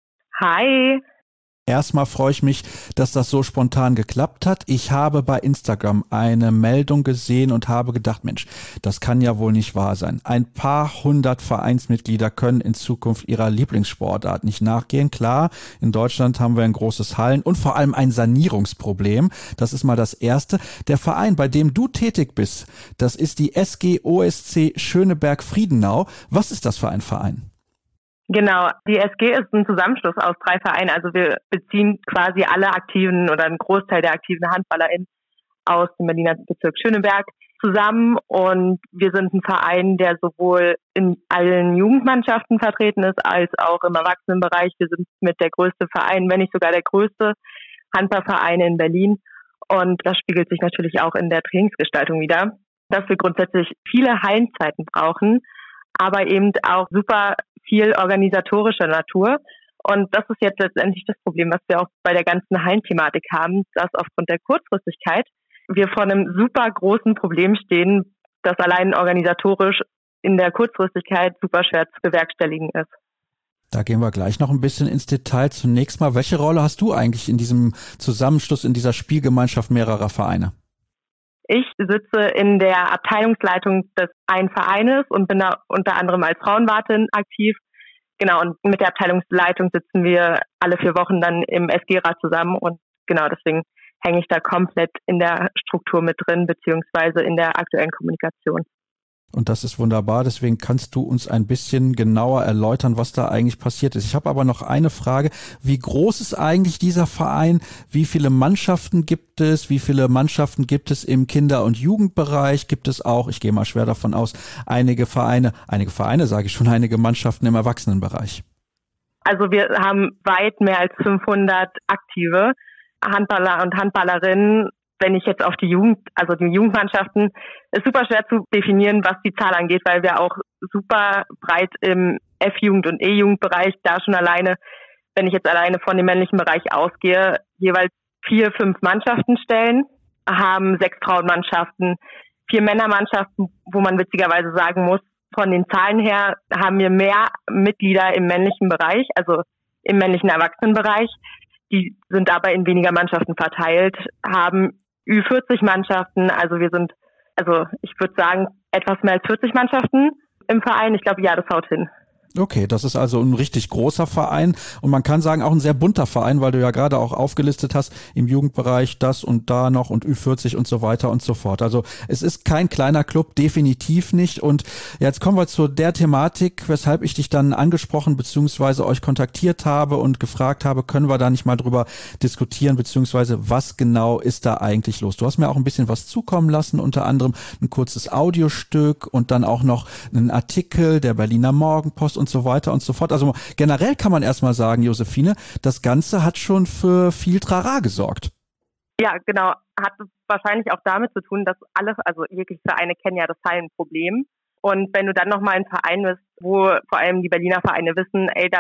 Hi. Erstmal freue ich mich, dass das so spontan geklappt hat. Ich habe bei Instagram eine Meldung gesehen und habe gedacht, Mensch, das kann ja wohl nicht wahr sein. Ein paar hundert Vereinsmitglieder können in Zukunft ihrer Lieblingssportart nicht nachgehen. Klar, in Deutschland haben wir ein großes Hallen- und vor allem ein Sanierungsproblem. Das ist mal das Erste. Der Verein, bei dem du tätig bist, das ist die SG OSC Schöneberg-Friedenau. Was ist das für ein Verein? Genau, die SG ist ein Zusammenschluss aus 3 Vereinen. Also wir beziehen quasi alle aktiven oder einen Großteil der aktiven HandballerInnen aus dem Berliner Bezirk Schöneberg zusammen. Und wir sind ein Verein, der sowohl in allen Jugendmannschaften vertreten ist, als auch im Erwachsenenbereich. Wir sind mit der größte Verein, wenn nicht sogar der größte Handballverein in Berlin. Und das spiegelt sich natürlich auch in der Trainingsgestaltung wider, dass wir grundsätzlich viele Hallenzeiten brauchen, aber eben auch super viel organisatorischer Natur. Und das ist jetzt letztendlich das Problem, was wir auch bei der ganzen Hallenthematik haben, dass aufgrund der Kurzfristigkeit wir vor einem super großen Problem stehen, das allein organisatorisch in der Kurzfristigkeit super schwer zu bewerkstelligen ist. Da gehen wir gleich noch ein bisschen ins Detail. Zunächst mal, welche Rolle hast du eigentlich in diesem Zusammenschluss, in dieser Spielgemeinschaft mehrerer Vereine? Ich sitze in der Abteilungsleitung des einen Vereines und bin da unter anderem als Frauenwartin aktiv. Genau, und mit der Abteilungsleitung sitzen wir alle 4 Wochen dann im SG-Rat zusammen und genau deswegen hänge ich da komplett in der Struktur mit drin, beziehungsweise in der aktuellen Kommunikation. Und das ist wunderbar, deswegen kannst du uns ein bisschen genauer erläutern, was da eigentlich passiert ist. Ich habe aber noch eine Frage. Wie groß ist eigentlich dieser Verein? Wie viele Mannschaften gibt es? Wie viele Mannschaften gibt es im Kinder- und Jugendbereich? Gibt es auch, ich gehe mal schwer davon aus, einige Vereine sage ich schon, einige Mannschaften im Erwachsenenbereich? Also wir haben weit mehr als 500 aktive Handballer und Handballerinnen. Wenn ich jetzt auf die Jugendmannschaften, ist super schwer zu definieren, was die Zahl angeht, weil wir auch super breit im F-Jugend- und E-Jugendbereich da schon alleine, wenn ich jetzt alleine von dem männlichen Bereich ausgehe, jeweils 4, 5 Mannschaften stellen, haben 6 Frauenmannschaften, 4 Männermannschaften, wo man witzigerweise sagen muss, von den Zahlen her haben wir mehr Mitglieder im männlichen Bereich, also im männlichen Erwachsenenbereich. Die sind aber in weniger Mannschaften verteilt, haben Ü40-Mannschaften, ich würde sagen, etwas mehr als 40 Mannschaften im Verein. Ich glaube, ja, das haut hin. Okay, das ist also ein richtig großer Verein und man kann sagen auch ein sehr bunter Verein, weil du ja gerade auch aufgelistet hast, im Jugendbereich das und da noch und Ü40 und so weiter und so fort. Also es ist kein kleiner Club, definitiv nicht. Und jetzt kommen wir zu der Thematik, weshalb ich dich dann angesprochen bzw. euch kontaktiert habe und gefragt habe, können wir da nicht mal drüber diskutieren, beziehungsweise was genau ist da eigentlich los? Du hast mir auch ein bisschen was zukommen lassen, unter anderem ein kurzes Audiostück und dann auch noch einen Artikel der Berliner Morgenpost und so weiter und so fort. Also generell kann man erstmal sagen, Josephine, das Ganze hat schon für viel Trara gesorgt. Ja, genau. Hat wahrscheinlich auch damit zu tun, dass jegliche Vereine kennen ja das Hallenproblem. Und wenn du dann nochmal ein Verein bist, wo vor allem die Berliner Vereine wissen, da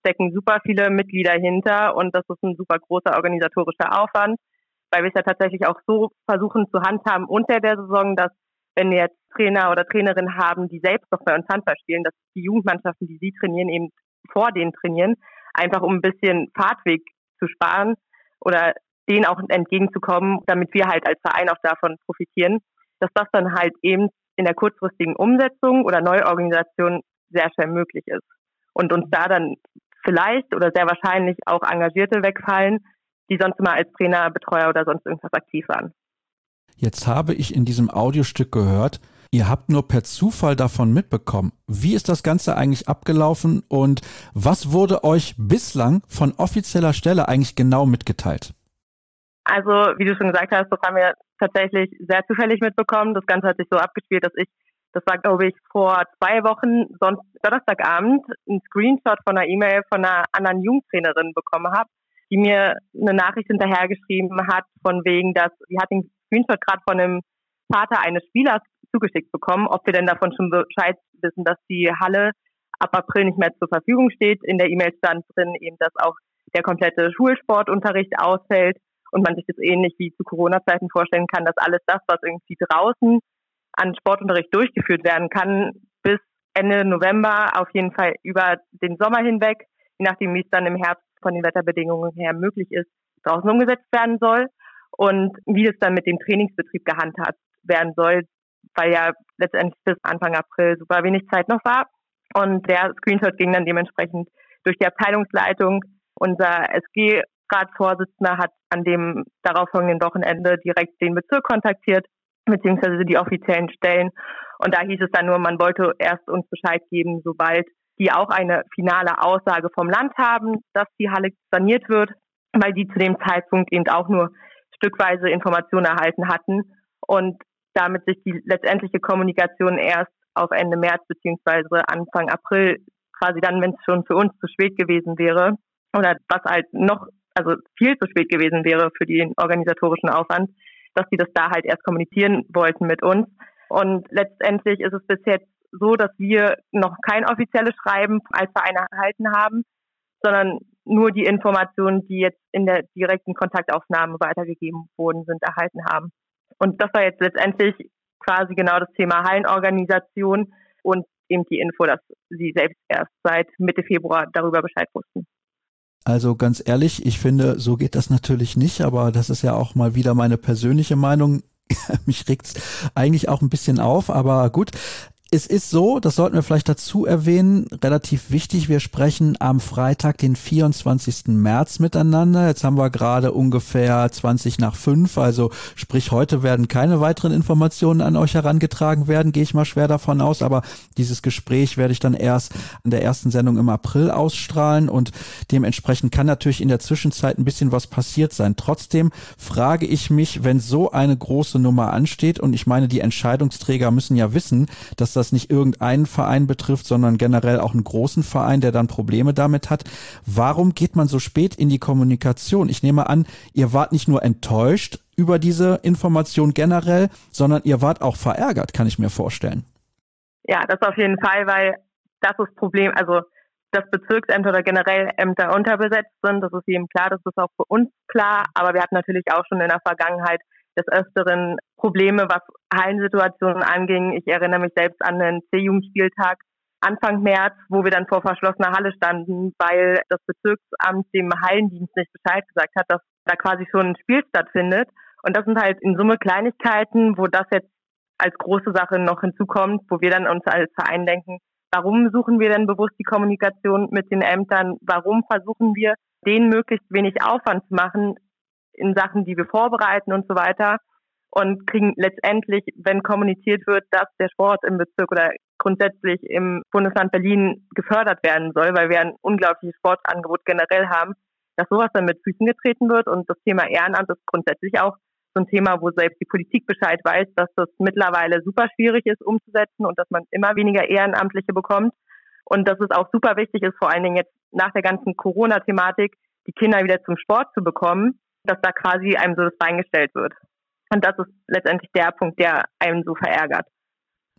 stecken super viele Mitglieder hinter und das ist ein super großer organisatorischer Aufwand, weil wir es ja tatsächlich auch so versuchen zu handhaben unter der Saison, dass wenn wir jetzt Trainer oder Trainerinnen haben, die selbst noch bei uns Handball spielen, dass die Jugendmannschaften, die sie trainieren, eben vor denen trainieren, einfach um ein bisschen Fahrtweg zu sparen oder denen auch entgegenzukommen, damit wir halt als Verein auch davon profitieren, dass das dann halt eben in der kurzfristigen Umsetzung oder Neuorganisation sehr schnell möglich ist. Und uns da dann vielleicht oder sehr wahrscheinlich auch Engagierte wegfallen, die sonst immer als Trainer, Betreuer oder sonst irgendwas aktiv waren. Jetzt habe ich in diesem Audiostück gehört, ihr habt nur per Zufall davon mitbekommen. Wie ist das Ganze eigentlich abgelaufen und was wurde euch bislang von offizieller Stelle eigentlich genau mitgeteilt? Also, wie du schon gesagt hast, das haben wir tatsächlich sehr zufällig mitbekommen. Das Ganze hat sich so abgespielt, dass das war, glaube ich, vor 2 Wochen, Donnerstagabend, einen Screenshot von einer E-Mail von einer anderen Jugendtrainerin bekommen habe, die mir eine Nachricht hinterhergeschrieben hat, von wegen, dass sie hat den Screenshot gerade von einem Vater eines Spielers zugeschickt bekommen, ob wir denn davon schon Bescheid wissen, dass die Halle ab April nicht mehr zur Verfügung steht. In der E-Mail stand drin eben, dass auch der komplette Schulsportunterricht ausfällt und man sich das ähnlich wie zu Corona-Zeiten vorstellen kann, dass alles das, was irgendwie draußen an Sportunterricht durchgeführt werden kann, bis Ende November, auf jeden Fall über den Sommer hinweg, je nachdem, wie es dann im Herbst von den Wetterbedingungen her möglich ist, draußen umgesetzt werden soll und wie es dann mit dem Trainingsbetrieb gehandhabt werden soll, weil ja letztendlich bis Anfang April super wenig Zeit noch war. Und der Screenshot ging dann dementsprechend durch die Abteilungsleitung. Unser SG-Ratsvorsitzender hat an dem darauffolgenden Wochenende direkt den Bezirk kontaktiert, beziehungsweise die offiziellen Stellen. Und da hieß es dann nur, man wollte erst uns Bescheid geben, sobald die auch eine finale Aussage vom Land haben, dass die Halle saniert wird, weil die zu dem Zeitpunkt eben auch nur stückweise Informationen erhalten hatten und damit sich die letztendliche Kommunikation erst auf Ende März beziehungsweise Anfang April, quasi dann, wenn es schon für uns zu spät gewesen wäre oder was halt noch, also viel zu spät gewesen wäre für den organisatorischen Aufwand, dass die das da halt erst kommunizieren wollten mit uns. Und letztendlich ist es bis jetzt so, dass wir noch kein offizielles Schreiben als Verein erhalten haben, sondern nur die Informationen, die jetzt in der direkten Kontaktaufnahme weitergegeben wurden, sind erhalten haben. Und das war jetzt letztendlich quasi genau das Thema Hallenorganisation und eben die Info, dass sie selbst erst seit Mitte Februar darüber Bescheid wussten. Also ganz ehrlich, ich finde, so geht das natürlich nicht, aber das ist ja auch mal wieder meine persönliche Meinung. Mich regt's eigentlich auch ein bisschen auf, aber gut. Es ist so, das sollten wir vielleicht dazu erwähnen, relativ wichtig, wir sprechen am Freitag, den 24. März miteinander. Jetzt haben wir gerade ungefähr 20 nach 5, also sprich heute werden keine weiteren Informationen an euch herangetragen werden, gehe ich mal schwer davon aus, aber dieses Gespräch werde ich dann erst in der ersten Sendung im April ausstrahlen und dementsprechend kann natürlich in der Zwischenzeit ein bisschen was passiert sein. Trotzdem frage ich mich, wenn so eine große Nummer ansteht und ich meine, die Entscheidungsträger müssen ja wissen, dass das nicht irgendeinen Verein betrifft, sondern generell auch einen großen Verein, der dann Probleme damit hat. Warum geht man so spät in die Kommunikation? Ich nehme an, ihr wart nicht nur enttäuscht über diese Information generell, sondern ihr wart auch verärgert, kann ich mir vorstellen. Ja, das auf jeden Fall, weil das ist das Problem, also dass Bezirksämter oder generell Ämter unterbesetzt sind, das ist jedem klar, das ist auch für uns klar, aber wir hatten natürlich auch schon in der Vergangenheit des Öfteren Probleme, was Hallensituationen anging. Ich erinnere mich selbst an einen C-Jugendspieltag Anfang März, wo wir dann vor verschlossener Halle standen, weil das Bezirksamt dem Hallendienst nicht Bescheid gesagt hat, dass da quasi schon ein Spiel stattfindet. Und das sind halt in Summe Kleinigkeiten, wo das jetzt als große Sache noch hinzukommt, wo wir dann uns als Verein denken, warum suchen wir denn bewusst die Kommunikation mit den Ämtern? Warum versuchen wir, denen möglichst wenig Aufwand zu machen in Sachen, die wir vorbereiten und so weiter und kriegen letztendlich, wenn kommuniziert wird, dass der Sport im Bezirk oder grundsätzlich im Bundesland Berlin gefördert werden soll, weil wir ein unglaubliches Sportangebot generell haben, dass sowas dann mit Füßen getreten wird und das Thema Ehrenamt ist grundsätzlich auch so ein Thema, wo selbst die Politik Bescheid weiß, dass das mittlerweile super schwierig ist umzusetzen und dass man immer weniger Ehrenamtliche bekommt und dass es auch super wichtig ist, vor allen Dingen jetzt nach der ganzen Corona-Thematik, die Kinder wieder zum Sport zu bekommen, dass da quasi einem so das Bein gestellt wird. Und das ist letztendlich der Punkt, der einem so verärgert.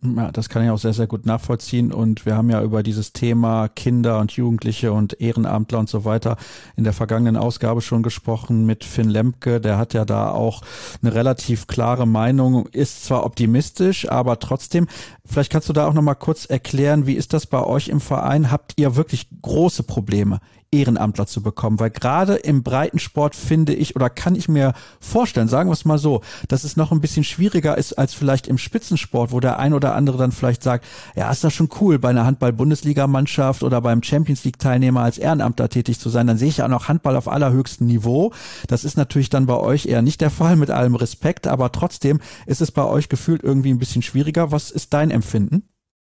Ja, das kann ich auch sehr, sehr gut nachvollziehen. Und wir haben ja über dieses Thema Kinder und Jugendliche und Ehrenamtler und so weiter in der vergangenen Ausgabe schon gesprochen mit Finn Lemke. Der hat ja da auch eine relativ klare Meinung, ist zwar optimistisch, aber trotzdem, vielleicht kannst du da auch nochmal kurz erklären, wie ist das bei euch im Verein? Habt ihr wirklich große Probleme, Ehrenamtler zu bekommen? Weil gerade im Breitensport finde ich oder kann ich mir vorstellen, sagen wir es mal so, dass es noch ein bisschen schwieriger ist als vielleicht im Spitzensport, wo der ein oder andere dann vielleicht sagt, ja, ist das schon cool, bei einer Handball-Bundesliga-Mannschaft oder beim Champions-League-Teilnehmer als Ehrenamtler tätig zu sein. Dann sehe ich ja auch noch Handball auf allerhöchstem Niveau. Das ist natürlich dann bei euch eher nicht der Fall, mit allem Respekt, aber trotzdem ist es bei euch gefühlt irgendwie ein bisschen schwieriger. Was ist dein Empfinden?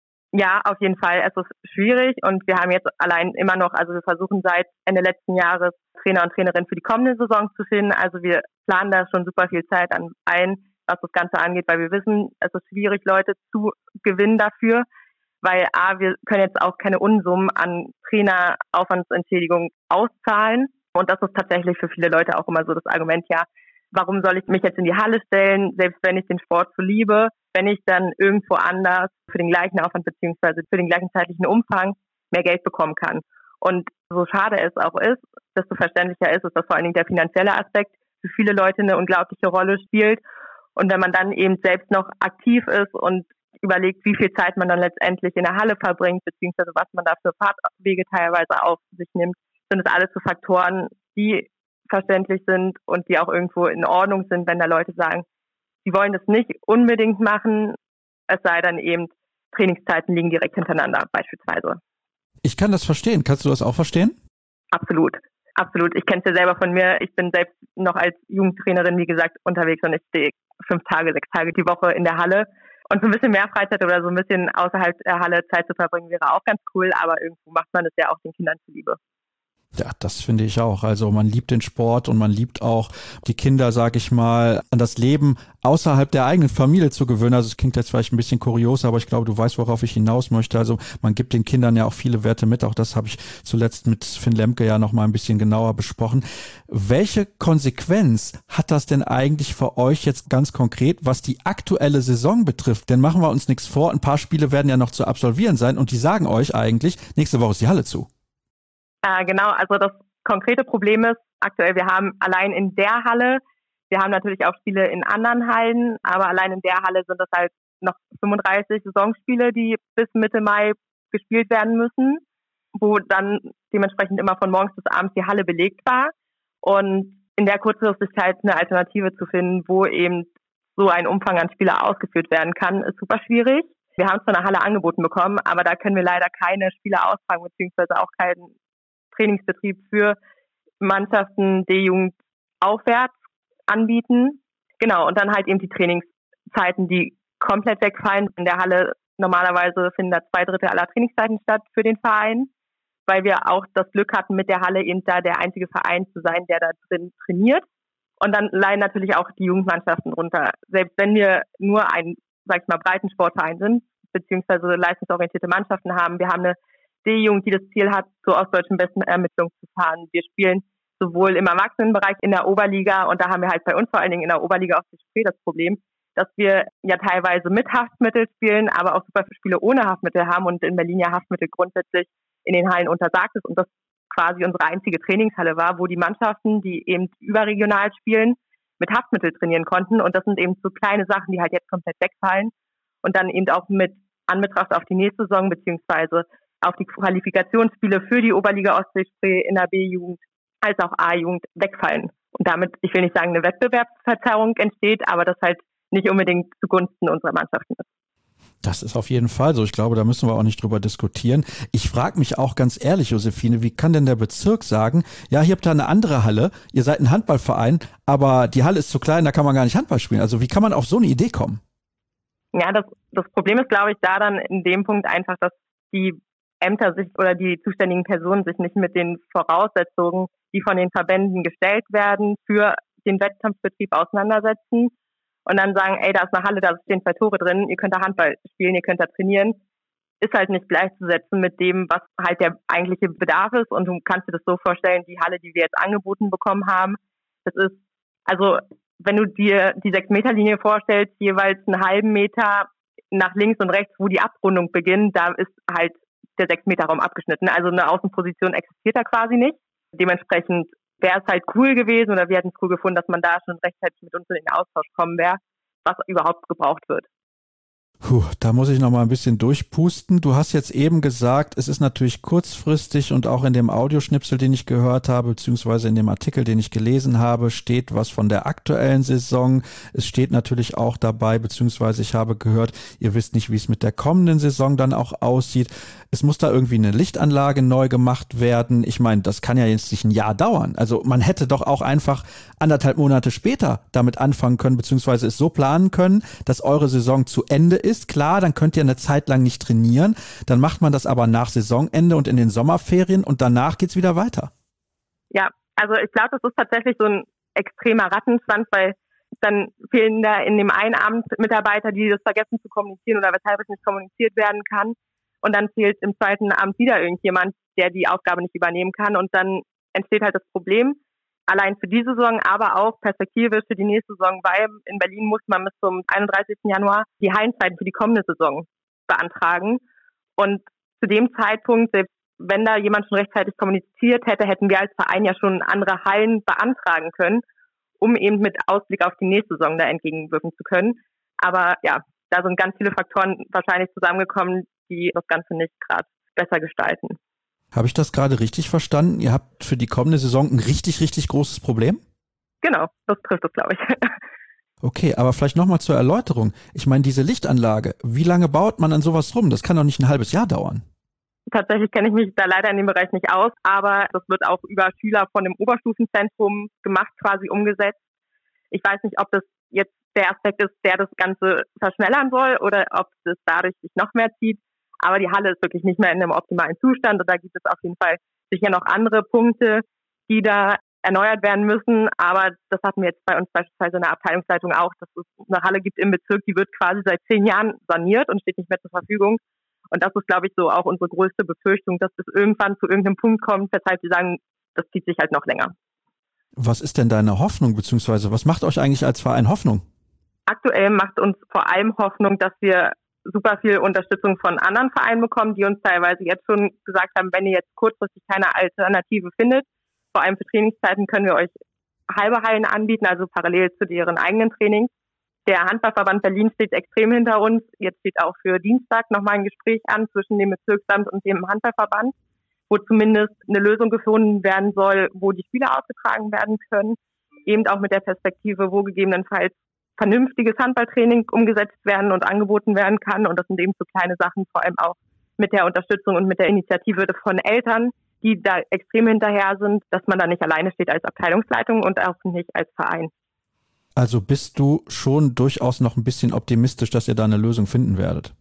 Ja, auf jeden Fall. Es ist schwierig und wir haben jetzt allein immer noch, also wir versuchen seit Ende letzten Jahres Trainer und Trainerinnen für die kommende Saison zu finden. Also wir planen da schon super viel Zeit ein, was das Ganze angeht, weil wir wissen, es ist schwierig, Leute zu gewinnen dafür, weil wir können jetzt auch keine Unsummen an Traineraufwandsentschädigung auszahlen und das ist tatsächlich für viele Leute auch immer so das Argument, ja, warum soll ich mich jetzt in die Halle stellen, selbst wenn ich den Sport so liebe, wenn ich dann irgendwo anders für den gleichen Aufwand beziehungsweise für den gleichen zeitlichen Umfang mehr Geld bekommen kann. Und so schade es auch ist, desto verständlicher ist es, dass vor allen Dingen der finanzielle Aspekt für viele Leute eine unglaubliche Rolle spielt. Und wenn man dann eben selbst noch aktiv ist und überlegt, wie viel Zeit man dann letztendlich in der Halle verbringt, beziehungsweise was man da für Fahrtwege teilweise auf sich nimmt, sind es alles so Faktoren, die verständlich sind und die auch irgendwo in Ordnung sind, wenn da Leute sagen, sie wollen das nicht unbedingt machen, es sei dann eben, Trainingszeiten liegen direkt hintereinander beispielsweise. Ich kann das verstehen. Kannst du das auch verstehen? Absolut. Absolut. Ich kenne es ja selber von mir. Ich bin selbst noch als Jugendtrainerin, wie gesagt, unterwegs und ich stehe 5 Tage, 6 Tage die Woche in der Halle. Und so ein bisschen mehr Freizeit oder so ein bisschen außerhalb der Halle Zeit zu verbringen, wäre auch ganz cool, aber irgendwo macht man es ja auch den Kindern zuliebe. Ja, das finde ich auch. Also man liebt den Sport und man liebt auch die Kinder, sag ich mal, an das Leben außerhalb der eigenen Familie zu gewöhnen. Also es klingt jetzt vielleicht ein bisschen kurios, aber ich glaube, du weißt, worauf ich hinaus möchte. Also man gibt den Kindern ja auch viele Werte mit. Auch das habe ich zuletzt mit Finn Lemke ja noch mal ein bisschen genauer besprochen. Welche Konsequenz hat das denn eigentlich für euch jetzt ganz konkret, was die aktuelle Saison betrifft? Denn machen wir uns nichts vor, ein paar Spiele werden ja noch zu absolvieren sein und die sagen euch eigentlich, nächste Woche ist die Halle zu. Genau, also das konkrete Problem ist aktuell, wir haben allein in der Halle, wir haben natürlich auch Spiele in anderen Hallen, aber allein in der Halle sind das halt noch 35 Saisonspiele, die bis Mitte Mai gespielt werden müssen, wo dann dementsprechend immer von morgens bis abends die Halle belegt war. Und in der Kurzfristigkeit eine Alternative zu finden, wo eben so ein Umfang an Spieler ausgeführt werden kann, ist super schwierig. Wir haben zwar eine Halle angeboten bekommen, aber da können wir leider keine Spieler austragen, beziehungsweise auch keinen Trainingsbetrieb für Mannschaften D-Jugend aufwärts anbieten. Genau, und dann halt eben die Trainingszeiten, die komplett wegfallen. In der Halle normalerweise finden da 2/3 aller Trainingszeiten statt für den Verein, weil wir auch das Glück hatten, mit der Halle eben da der einzige Verein zu sein, der da drin trainiert. Und dann leiden natürlich auch die Jugendmannschaften runter. Selbst wenn wir nur ein, sag ich mal, Breitensportverein sind, beziehungsweise leistungsorientierte Mannschaften haben, wir haben eine D-Jugend, die das Ziel hat, zur ostdeutschen besten Ermittlung zu fahren. Wir spielen sowohl im Erwachsenenbereich in der Oberliga und da haben wir halt bei uns vor allen Dingen in der Oberliga auch das Problem, dass wir ja teilweise mit Haftmittel spielen, aber auch super viele Spiele ohne Haftmittel haben und in Berlin ja Haftmittel grundsätzlich in den Hallen untersagt ist und das quasi unsere einzige Trainingshalle war, wo die Mannschaften, die eben überregional spielen, mit Haftmittel trainieren konnten und das sind eben so kleine Sachen, die halt jetzt komplett wegfallen und dann eben auch mit Anbetracht auf die nächste Saison beziehungsweise auf die Qualifikationsspiele für die Oberliga Ostsee-Spree in der B-Jugend als auch A-Jugend wegfallen. Und damit, ich will nicht sagen, eine Wettbewerbsverzerrung entsteht, aber das halt nicht unbedingt zugunsten unserer Mannschaften ist. Das ist auf jeden Fall so. Ich glaube, da müssen wir auch nicht drüber diskutieren. Ich frage mich auch ganz ehrlich, Josephine, wie kann denn der Bezirk sagen, ja, hier habt ihr eine andere Halle, ihr seid ein Handballverein, aber die Halle ist zu klein, da kann man gar nicht Handball spielen. Also wie kann man auf so eine Idee kommen? Ja, das Problem ist, glaube ich, da dann in dem Punkt einfach, dass die Ämter sich oder die zuständigen Personen sich nicht mit den Voraussetzungen, die von den Verbänden gestellt werden, für den Wettkampfbetrieb auseinandersetzen und dann sagen, ey, da ist eine Halle, da stehen 2 Tore drin, ihr könnt da Handball spielen, ihr könnt da trainieren, ist halt nicht gleichzusetzen mit dem, was halt der eigentliche Bedarf ist und du kannst dir das so vorstellen, die Halle, die wir jetzt angeboten bekommen haben, das ist, also wenn du dir die 6-Meter-Linie vorstellst, jeweils einen halben Meter nach links und rechts, wo die Abrundung beginnt, da ist halt der 6-Meter-Raum abgeschnitten. Also eine Außenposition existiert da quasi nicht. Dementsprechend wäre es halt cool gewesen oder wir hätten es cool gefunden, dass man da schon rechtzeitig mit uns in den Austausch kommen wäre, was überhaupt gebraucht wird. Da muss ich noch mal ein bisschen durchpusten. Du hast jetzt eben gesagt, es ist natürlich kurzfristig und auch in dem Audioschnipsel, den ich gehört habe, beziehungsweise in dem Artikel, den ich gelesen habe, steht was von der aktuellen Saison. Es steht natürlich auch dabei, beziehungsweise ich habe gehört, ihr wisst nicht, wie es mit der kommenden Saison dann auch aussieht. Es muss da irgendwie eine Lichtanlage neu gemacht werden. Ich meine, das kann ja jetzt nicht ein Jahr dauern. Also man hätte doch auch einfach 1,5 Monate später damit anfangen können, beziehungsweise es so planen können, dass eure Saison zu Ende ist. Klar, dann könnt ihr eine Zeit lang nicht trainieren. Dann macht man das aber nach Saisonende und in den Sommerferien und danach geht's wieder weiter. Ja, also ich glaube, das ist tatsächlich so ein extremer Rattenschwanz, weil dann fehlen da in dem einen Abend Mitarbeiter, die das vergessen zu kommunizieren oder weshalb es nicht kommuniziert werden kann. Und dann fehlt im zweiten Abend wieder irgendjemand, der die Aufgabe nicht übernehmen kann. Und dann entsteht halt das Problem, allein für diese Saison, aber auch perspektivisch für die nächste Saison, weil in Berlin muss man bis zum 31. Januar die Hallenzeiten für die kommende Saison beantragen. Und zu dem Zeitpunkt, selbst wenn da jemand schon rechtzeitig kommuniziert hätte, hätten wir als Verein ja schon andere Hallen beantragen können, um eben mit Ausblick auf die nächste Saison da entgegenwirken zu können. Aber ja, da sind ganz viele Faktoren wahrscheinlich zusammengekommen, die das Ganze nicht gerade besser gestalten. Habe ich das gerade richtig verstanden? Ihr habt für die kommende Saison ein richtig, richtig großes Problem? Genau, das trifft es, glaube ich. Okay, aber vielleicht nochmal zur Erläuterung. Ich meine, diese Lichtanlage, wie lange baut man an sowas rum? Das kann doch nicht ein halbes Jahr dauern. Tatsächlich kenne ich mich da leider in dem Bereich nicht aus, aber das wird auch über Schüler von dem Oberstufenzentrum gemacht, quasi umgesetzt. Ich weiß nicht, ob das jetzt der Aspekt ist, der das Ganze verschnellern soll oder ob es dadurch sich noch mehr zieht. Aber die Halle ist wirklich nicht mehr in einem optimalen Zustand und da gibt es auf jeden Fall sicher noch andere Punkte, die da erneuert werden müssen. Aber das hatten wir jetzt bei uns beispielsweise in der Abteilungsleitung auch, dass es eine Halle gibt im Bezirk, die wird quasi seit 10 Jahren saniert und steht nicht mehr zur Verfügung. Und das ist, glaube ich, so auch unsere größte Befürchtung, dass es irgendwann zu irgendeinem Punkt kommt, weshalb wir sagen, das zieht sich halt noch länger. Was ist denn deine Hoffnung, beziehungsweise was macht euch eigentlich als Verein Hoffnung? Aktuell macht uns vor allem Hoffnung, dass wir super viel Unterstützung von anderen Vereinen bekommen, die uns teilweise jetzt schon gesagt haben, wenn ihr jetzt kurzfristig keine Alternative findet, vor allem für Trainingszeiten können wir euch halbe Hallen anbieten, also parallel zu deren eigenen Trainings. Der Handballverband Berlin steht extrem hinter uns. Jetzt steht auch für Dienstag nochmal ein Gespräch an zwischen dem Bezirksamt und dem Handballverband, wo zumindest eine Lösung gefunden werden soll, wo die Spieler ausgetragen werden können. Eben auch mit der Perspektive, wo gegebenenfalls vernünftiges Handballtraining umgesetzt werden und angeboten werden kann. Und das sind eben so kleine Sachen, vor allem auch mit der Unterstützung und mit der Initiative von Eltern, die da extrem hinterher sind, dass man da nicht alleine steht als Abteilungsleitung und auch nicht als Verein. Also bist du schon durchaus noch ein bisschen optimistisch, dass ihr da eine Lösung finden werdet?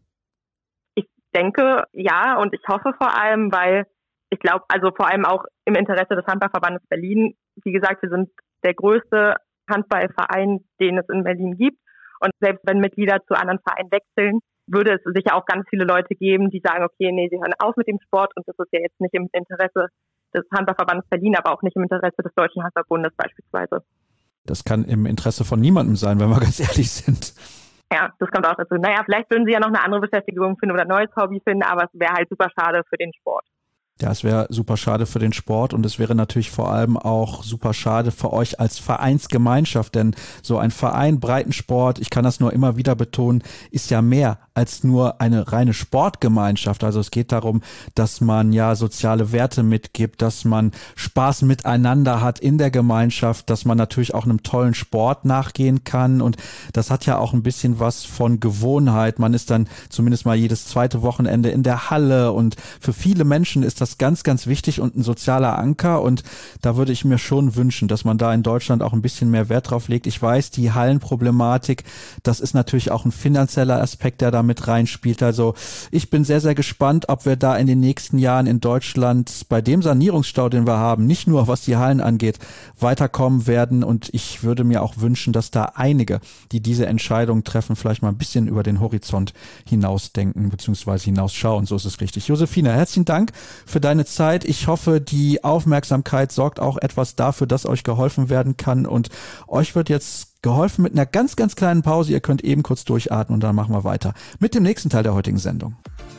Ich denke, ja, und ich hoffe vor allem, weil ich glaube, also vor allem auch im Interesse des Handballverbandes Berlin, wie gesagt, wir sind der größte Handballverein, den es in Berlin gibt. Und selbst wenn Mitglieder zu anderen Vereinen wechseln, würde es sicher auch ganz viele Leute geben, die sagen, okay, nee, sie hören auf mit dem Sport und das ist ja jetzt nicht im Interesse des Handballverbandes Berlin, aber auch nicht im Interesse des Deutschen Handballbundes beispielsweise. Das kann im Interesse von niemandem sein, wenn wir ganz ehrlich sind. Ja, das kommt auch dazu. Naja, vielleicht würden sie ja noch eine andere Beschäftigung finden oder ein neues Hobby finden, aber es wäre halt super schade für den Sport. Ja, es wäre super schade für den Sport und es wäre natürlich vor allem auch super schade für euch als Vereinsgemeinschaft, denn so ein Verein Breitensport, ich kann das nur immer wieder betonen, ist ja mehr als nur eine reine Sportgemeinschaft. Also es geht darum, dass man ja soziale Werte mitgibt, dass man Spaß miteinander hat in der Gemeinschaft, dass man natürlich auch einem tollen Sport nachgehen kann und das hat ja auch ein bisschen was von Gewohnheit. Man ist dann zumindest mal jedes zweite Wochenende in der Halle und für viele Menschen ist das ganz, ganz wichtig und ein sozialer Anker und da würde ich mir schon wünschen, dass man da in Deutschland auch ein bisschen mehr Wert drauf legt. Ich weiß, die Hallenproblematik, das ist natürlich auch ein finanzieller Aspekt, der da mit reinspielt. Also ich bin sehr, sehr gespannt, ob wir da in den nächsten Jahren in Deutschland bei dem Sanierungsstau, den wir haben, nicht nur was die Hallen angeht, weiterkommen werden und ich würde mir auch wünschen, dass da einige, die diese Entscheidung treffen, vielleicht mal ein bisschen über den Horizont hinausdenken bzw. hinausschauen. So ist es richtig. Josefina, herzlichen Dank für deine Zeit. Ich hoffe, die Aufmerksamkeit sorgt auch etwas dafür, dass euch geholfen werden kann und euch wird jetzt geholfen mit einer ganz, ganz kleinen Pause. Ihr könnt eben kurz durchatmen und dann machen wir weiter mit dem nächsten Teil der heutigen Sendung.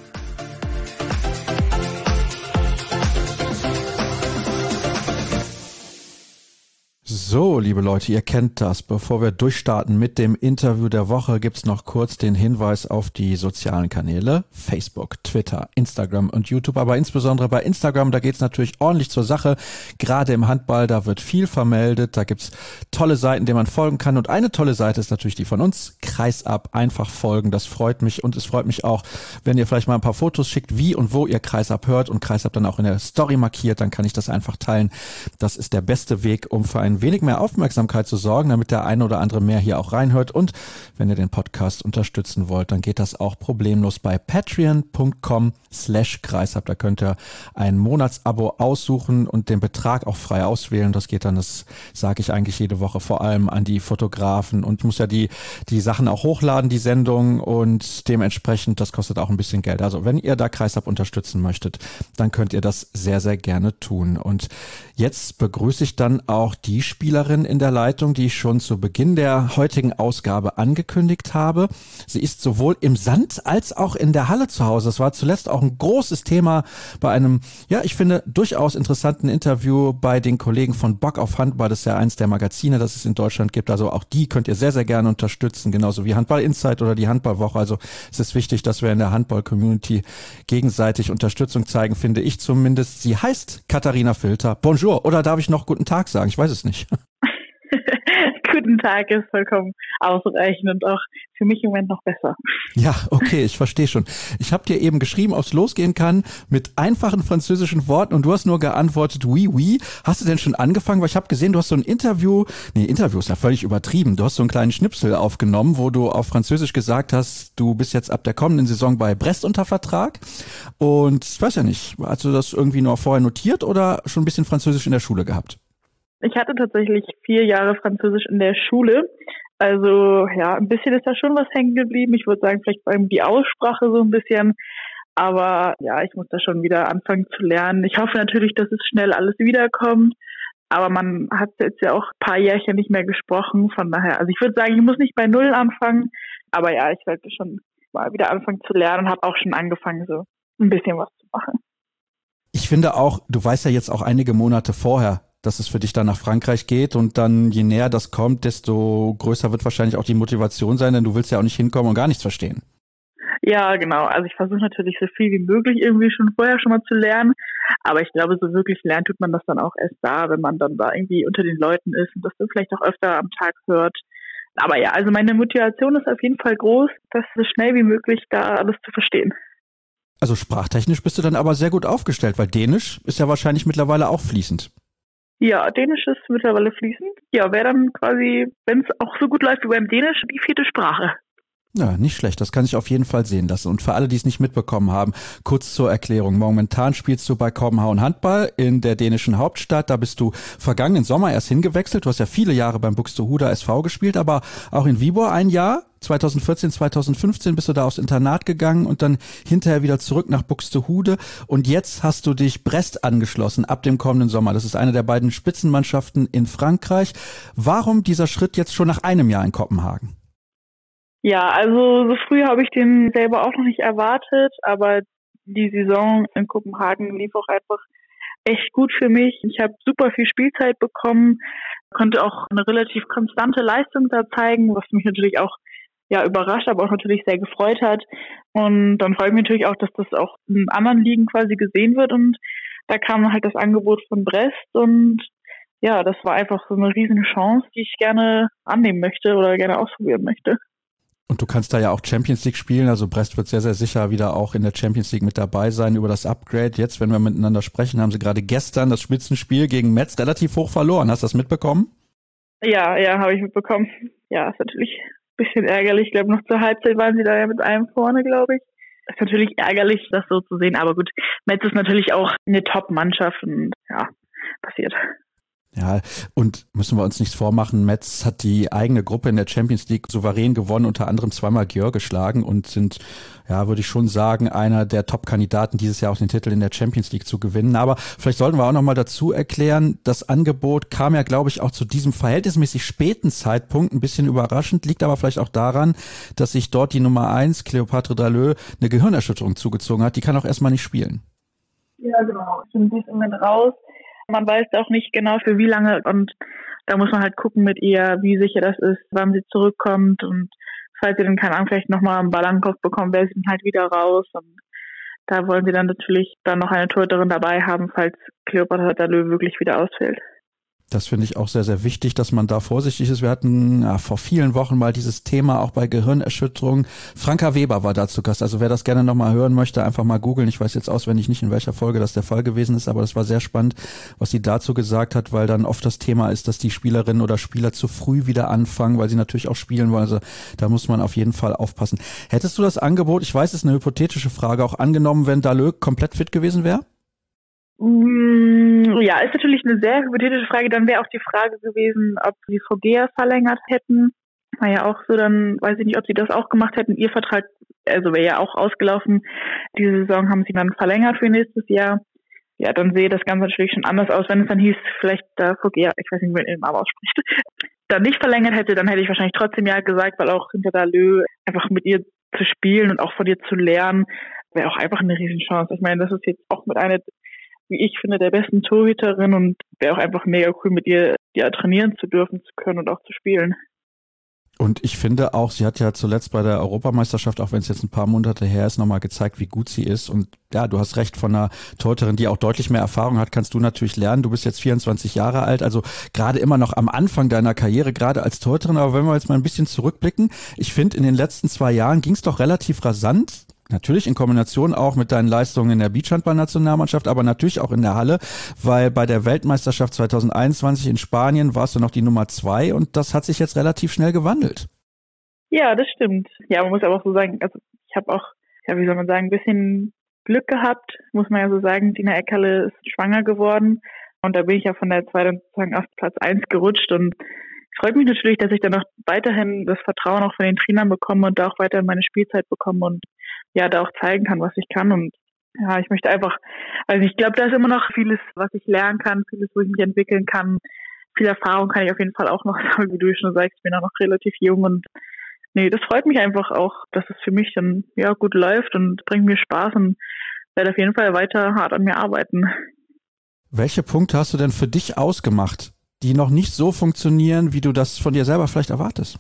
So, liebe Leute, ihr kennt das. Bevor wir durchstarten mit dem Interview der Woche, gibt's noch kurz den Hinweis auf die sozialen Kanäle. Facebook, Twitter, Instagram und YouTube. Aber insbesondere bei Instagram, da geht's natürlich ordentlich zur Sache. Gerade im Handball, da wird viel vermeldet. Da gibt's tolle Seiten, denen man folgen kann. Und eine tolle Seite ist natürlich die von uns. Kreisab, einfach folgen. Das freut mich. Und es freut mich auch, wenn ihr vielleicht mal ein paar Fotos schickt, wie und wo ihr Kreisab hört und Kreisab dann auch in der Story markiert. Dann kann ich das einfach teilen. Das ist der beste Weg, um für ein wenig mehr Aufmerksamkeit zu sorgen, damit der eine oder andere mehr hier auch reinhört. Und wenn ihr den Podcast unterstützen wollt, dann geht das auch problemlos bei patreon.com/kreisab. Da könnt ihr ein Monatsabo aussuchen und den Betrag auch frei auswählen. Das geht dann, das sage ich eigentlich jede Woche, vor allem an die Fotografen. Und ich muss ja die Sachen auch hochladen, die Sendung, und dementsprechend, das kostet auch ein bisschen Geld. Also wenn ihr da Kreisab unterstützen möchtet, dann könnt ihr das sehr, sehr gerne tun. Und jetzt begrüße ich dann auch die Spielerin in der Leitung, die ich schon zu Beginn der heutigen Ausgabe angekündigt habe. Sie ist sowohl im Sand als auch in der Halle zu Hause. Das war zuletzt auch ein großes Thema bei einem, ja, ich finde, durchaus interessanten Interview bei den Kollegen von Bock auf Handball. Das ist ja eins der Magazine, das es in Deutschland gibt. Also auch die könnt ihr sehr, sehr gerne unterstützen, genauso wie Handball Insight oder die Handballwoche. Also es ist wichtig, dass wir in der Handball-Community gegenseitig Unterstützung zeigen, finde ich zumindest. Sie heißt Katharina Filter. Bonjour, oder darf ich noch guten Tag sagen? Ich weiß es nicht. Guten Tag ist vollkommen ausreichend und auch für mich im Moment noch besser. Ja, okay, ich verstehe schon. Ich habe dir eben geschrieben, ob es losgehen kann mit einfachen französischen Worten und du hast nur geantwortet, oui, oui. Hast du denn schon angefangen? Weil ich habe gesehen, du hast so ein Interview ist ja völlig übertrieben. Du hast so einen kleinen Schnipsel aufgenommen, wo du auf Französisch gesagt hast, du bist jetzt ab der kommenden Saison bei Brest unter Vertrag. Und ich weiß ja nicht, hast du das irgendwie nur vorher notiert oder schon ein bisschen Französisch in der Schule gehabt? Ich hatte tatsächlich 4 Jahre Französisch in der Schule. Also ja, ein bisschen ist da schon was hängen geblieben. Ich würde sagen, vielleicht vor allem die Aussprache so ein bisschen. Aber ja, ich muss da schon wieder anfangen zu lernen. Ich hoffe natürlich, dass es schnell alles wiederkommt. Aber man hat jetzt ja auch ein paar Jährchen nicht mehr gesprochen. Von daher, also ich würde sagen, ich muss nicht bei Null anfangen. Aber ja, ich sollte schon mal wieder anfangen zu lernen und habe auch schon angefangen, so ein bisschen was zu machen. Ich finde auch, du weißt ja jetzt auch einige Monate vorher, dass es für dich dann nach Frankreich geht und dann je näher das kommt, desto größer wird wahrscheinlich auch die Motivation sein, denn du willst ja auch nicht hinkommen und gar nichts verstehen. Ja, genau. Also ich versuche natürlich so viel wie möglich irgendwie schon vorher schon mal zu lernen, aber ich glaube, so wirklich lernen tut man das dann auch erst da, wenn man dann da irgendwie unter den Leuten ist und das dann vielleicht auch öfter am Tag hört. Aber ja, also meine Motivation ist auf jeden Fall groß, das so schnell wie möglich da alles zu verstehen. Also sprachtechnisch bist du dann aber sehr gut aufgestellt, weil Dänisch ist ja wahrscheinlich mittlerweile auch fließend. Ja, Dänisch ist mittlerweile fließend. Ja, wäre dann quasi, wenn es auch so gut läuft wie beim Dänisch, die 4. Sprache. Ja, nicht schlecht. Das kann ich auf jeden Fall sehen lassen. Und für alle, die es nicht mitbekommen haben, kurz zur Erklärung. Momentan spielst du bei Kopenhagen Handball in der dänischen Hauptstadt. Da bist du vergangenen Sommer erst hingewechselt. Du hast ja viele Jahre beim Buxtehude SV gespielt, aber auch in Viborg ein Jahr. 2014, 2015 bist du da aufs Internat gegangen und dann hinterher wieder zurück nach Buxtehude. Und jetzt hast du dich Brest angeschlossen ab dem kommenden Sommer. Das ist eine der beiden Spitzenmannschaften in Frankreich. Warum dieser Schritt jetzt schon nach einem Jahr in Kopenhagen? Ja, also so früh habe ich den selber auch noch nicht erwartet, aber die Saison in Kopenhagen lief auch einfach echt gut für mich. Ich habe super viel Spielzeit bekommen, konnte auch eine relativ konstante Leistung da zeigen, was mich natürlich auch überrascht, aber auch natürlich sehr gefreut hat. Und dann freue ich mich natürlich auch, dass das auch in anderen Ligen quasi gesehen wird. Und da kam halt das Angebot von Brest und ja, das war einfach so eine riesen Chance, die ich gerne annehmen möchte oder gerne ausprobieren möchte. Und du kannst da ja auch Champions League spielen, also Brest wird sehr, sehr sicher wieder auch in der Champions League mit dabei sein über das Upgrade. Jetzt, wenn wir miteinander sprechen, haben sie gerade gestern das Spitzenspiel gegen Metz relativ hoch verloren. Hast du das mitbekommen? Ja, habe ich mitbekommen. Ja, ist natürlich ein bisschen ärgerlich. Ich glaube, noch zur Halbzeit waren sie da ja mit einem vorne, glaube ich. Ist natürlich ärgerlich, das so zu sehen, aber gut, Metz ist natürlich auch eine Top-Mannschaft und ja, passiert. Ja, und müssen wir uns nichts vormachen, Metz hat die eigene Gruppe in der Champions League souverän gewonnen, unter anderem zweimal Győr geschlagen und sind, ja, würde ich schon sagen, einer der Top-Kandidaten dieses Jahr auch den Titel in der Champions League zu gewinnen. Aber vielleicht sollten wir auch nochmal dazu erklären, das Angebot kam ja, glaube ich, auch zu diesem verhältnismäßig späten Zeitpunkt, ein bisschen überraschend, liegt aber vielleicht auch daran, dass sich dort die Nummer 1, Cléopâtre Draleux, eine Gehirnerschütterung zugezogen hat. Die kann auch erstmal nicht spielen. Ja, genau. Ich bin im Moment raus. Man weiß auch nicht genau für wie lange und da muss man halt gucken mit ihr, wie sicher das ist, wann sie zurückkommt und falls sie dann keine Ahnung, vielleicht nochmal einen Ball an den Kopf bekommt, wäre sie dann halt wieder raus und da wollen sie dann natürlich dann noch eine Torhüterin dabei haben, falls Cléopâtre Draleux wirklich wieder ausfällt. Das finde ich auch sehr, sehr wichtig, dass man da vorsichtig ist. Wir hatten vor vielen Wochen mal dieses Thema auch bei Gehirnerschütterung. Franka Weber war da zu Gast. Also wer das gerne nochmal hören möchte, einfach mal googeln. Ich weiß jetzt auswendig nicht, in welcher Folge das der Fall gewesen ist, aber das war sehr spannend, was sie dazu gesagt hat, weil dann oft das Thema ist, dass die Spielerinnen oder Spieler zu früh wieder anfangen, weil sie natürlich auch spielen wollen. Also da muss man auf jeden Fall aufpassen. Hättest du das Angebot, ich weiß, es ist eine hypothetische Frage, auch angenommen, wenn Draleux komplett fit gewesen wäre? Ja, ist natürlich eine sehr hypothetische Frage. Dann wäre auch die Frage gewesen, ob sie Fogea verlängert hätten. War ja auch so, dann weiß ich nicht, ob sie das auch gemacht hätten. Ihr Vertrag, also wäre ja auch ausgelaufen. Diese Saison haben sie dann verlängert für nächstes Jahr. Ja, dann sehe das Ganze natürlich schon anders aus, wenn es dann hieß, vielleicht Fogea, ich weiß nicht, wie man den Namen ausspricht, dann nicht verlängert hätte, dann hätte ich wahrscheinlich trotzdem ja gesagt, weil auch hinter Draleux einfach mit ihr zu spielen und auch von ihr zu lernen, wäre auch einfach eine Riesenchance. Ich meine, das ist jetzt auch mit einer, wie ich finde, der besten Torhüterin und wäre auch einfach mega cool, mit ihr ja trainieren zu dürfen, zu können und auch zu spielen. Und ich finde auch, sie hat ja zuletzt bei der Europameisterschaft, auch wenn es jetzt ein paar Monate her ist, nochmal gezeigt, wie gut sie ist. Und ja, du hast recht, von einer Torhüterin, die auch deutlich mehr Erfahrung hat, kannst du natürlich lernen. Du bist jetzt 24 Jahre alt, also gerade immer noch am Anfang deiner Karriere, gerade als Torhüterin. Aber wenn wir jetzt mal ein bisschen zurückblicken, ich finde, in den letzten 2 Jahren ging es doch relativ rasant. Natürlich in Kombination auch mit deinen Leistungen in der Beachhandball-Nationalmannschaft, aber natürlich auch in der Halle, weil bei der Weltmeisterschaft 2021 in Spanien warst du noch die Nummer 2 und das hat sich jetzt relativ schnell gewandelt. Ja, das stimmt. Ja, man muss aber auch so sagen, also ich habe auch, ja, wie soll man sagen, ein bisschen Glück gehabt, muss man ja so sagen. Dina Eckerle ist schwanger geworden und da bin ich ja von der 2. sozusagen auf Platz 1 gerutscht und es freut mich natürlich, dass ich dann auch weiterhin das Vertrauen auch von den Trainern bekomme und da auch weiterhin meine Spielzeit bekomme und ja, da auch zeigen kann, was ich kann und ja, ich möchte einfach, also ich glaube, da ist immer noch vieles, was ich lernen kann, vieles, wo ich mich entwickeln kann. Viel Erfahrung kann ich auf jeden Fall auch noch sammeln, wie du schon sagst, ich bin auch noch relativ jung und nee, das freut mich einfach auch, dass es für mich dann ja gut läuft und bringt mir Spaß und werde auf jeden Fall weiter hart an mir arbeiten. Welche Punkte hast du denn für dich ausgemacht, die noch nicht so funktionieren, wie du das von dir selber vielleicht erwartest?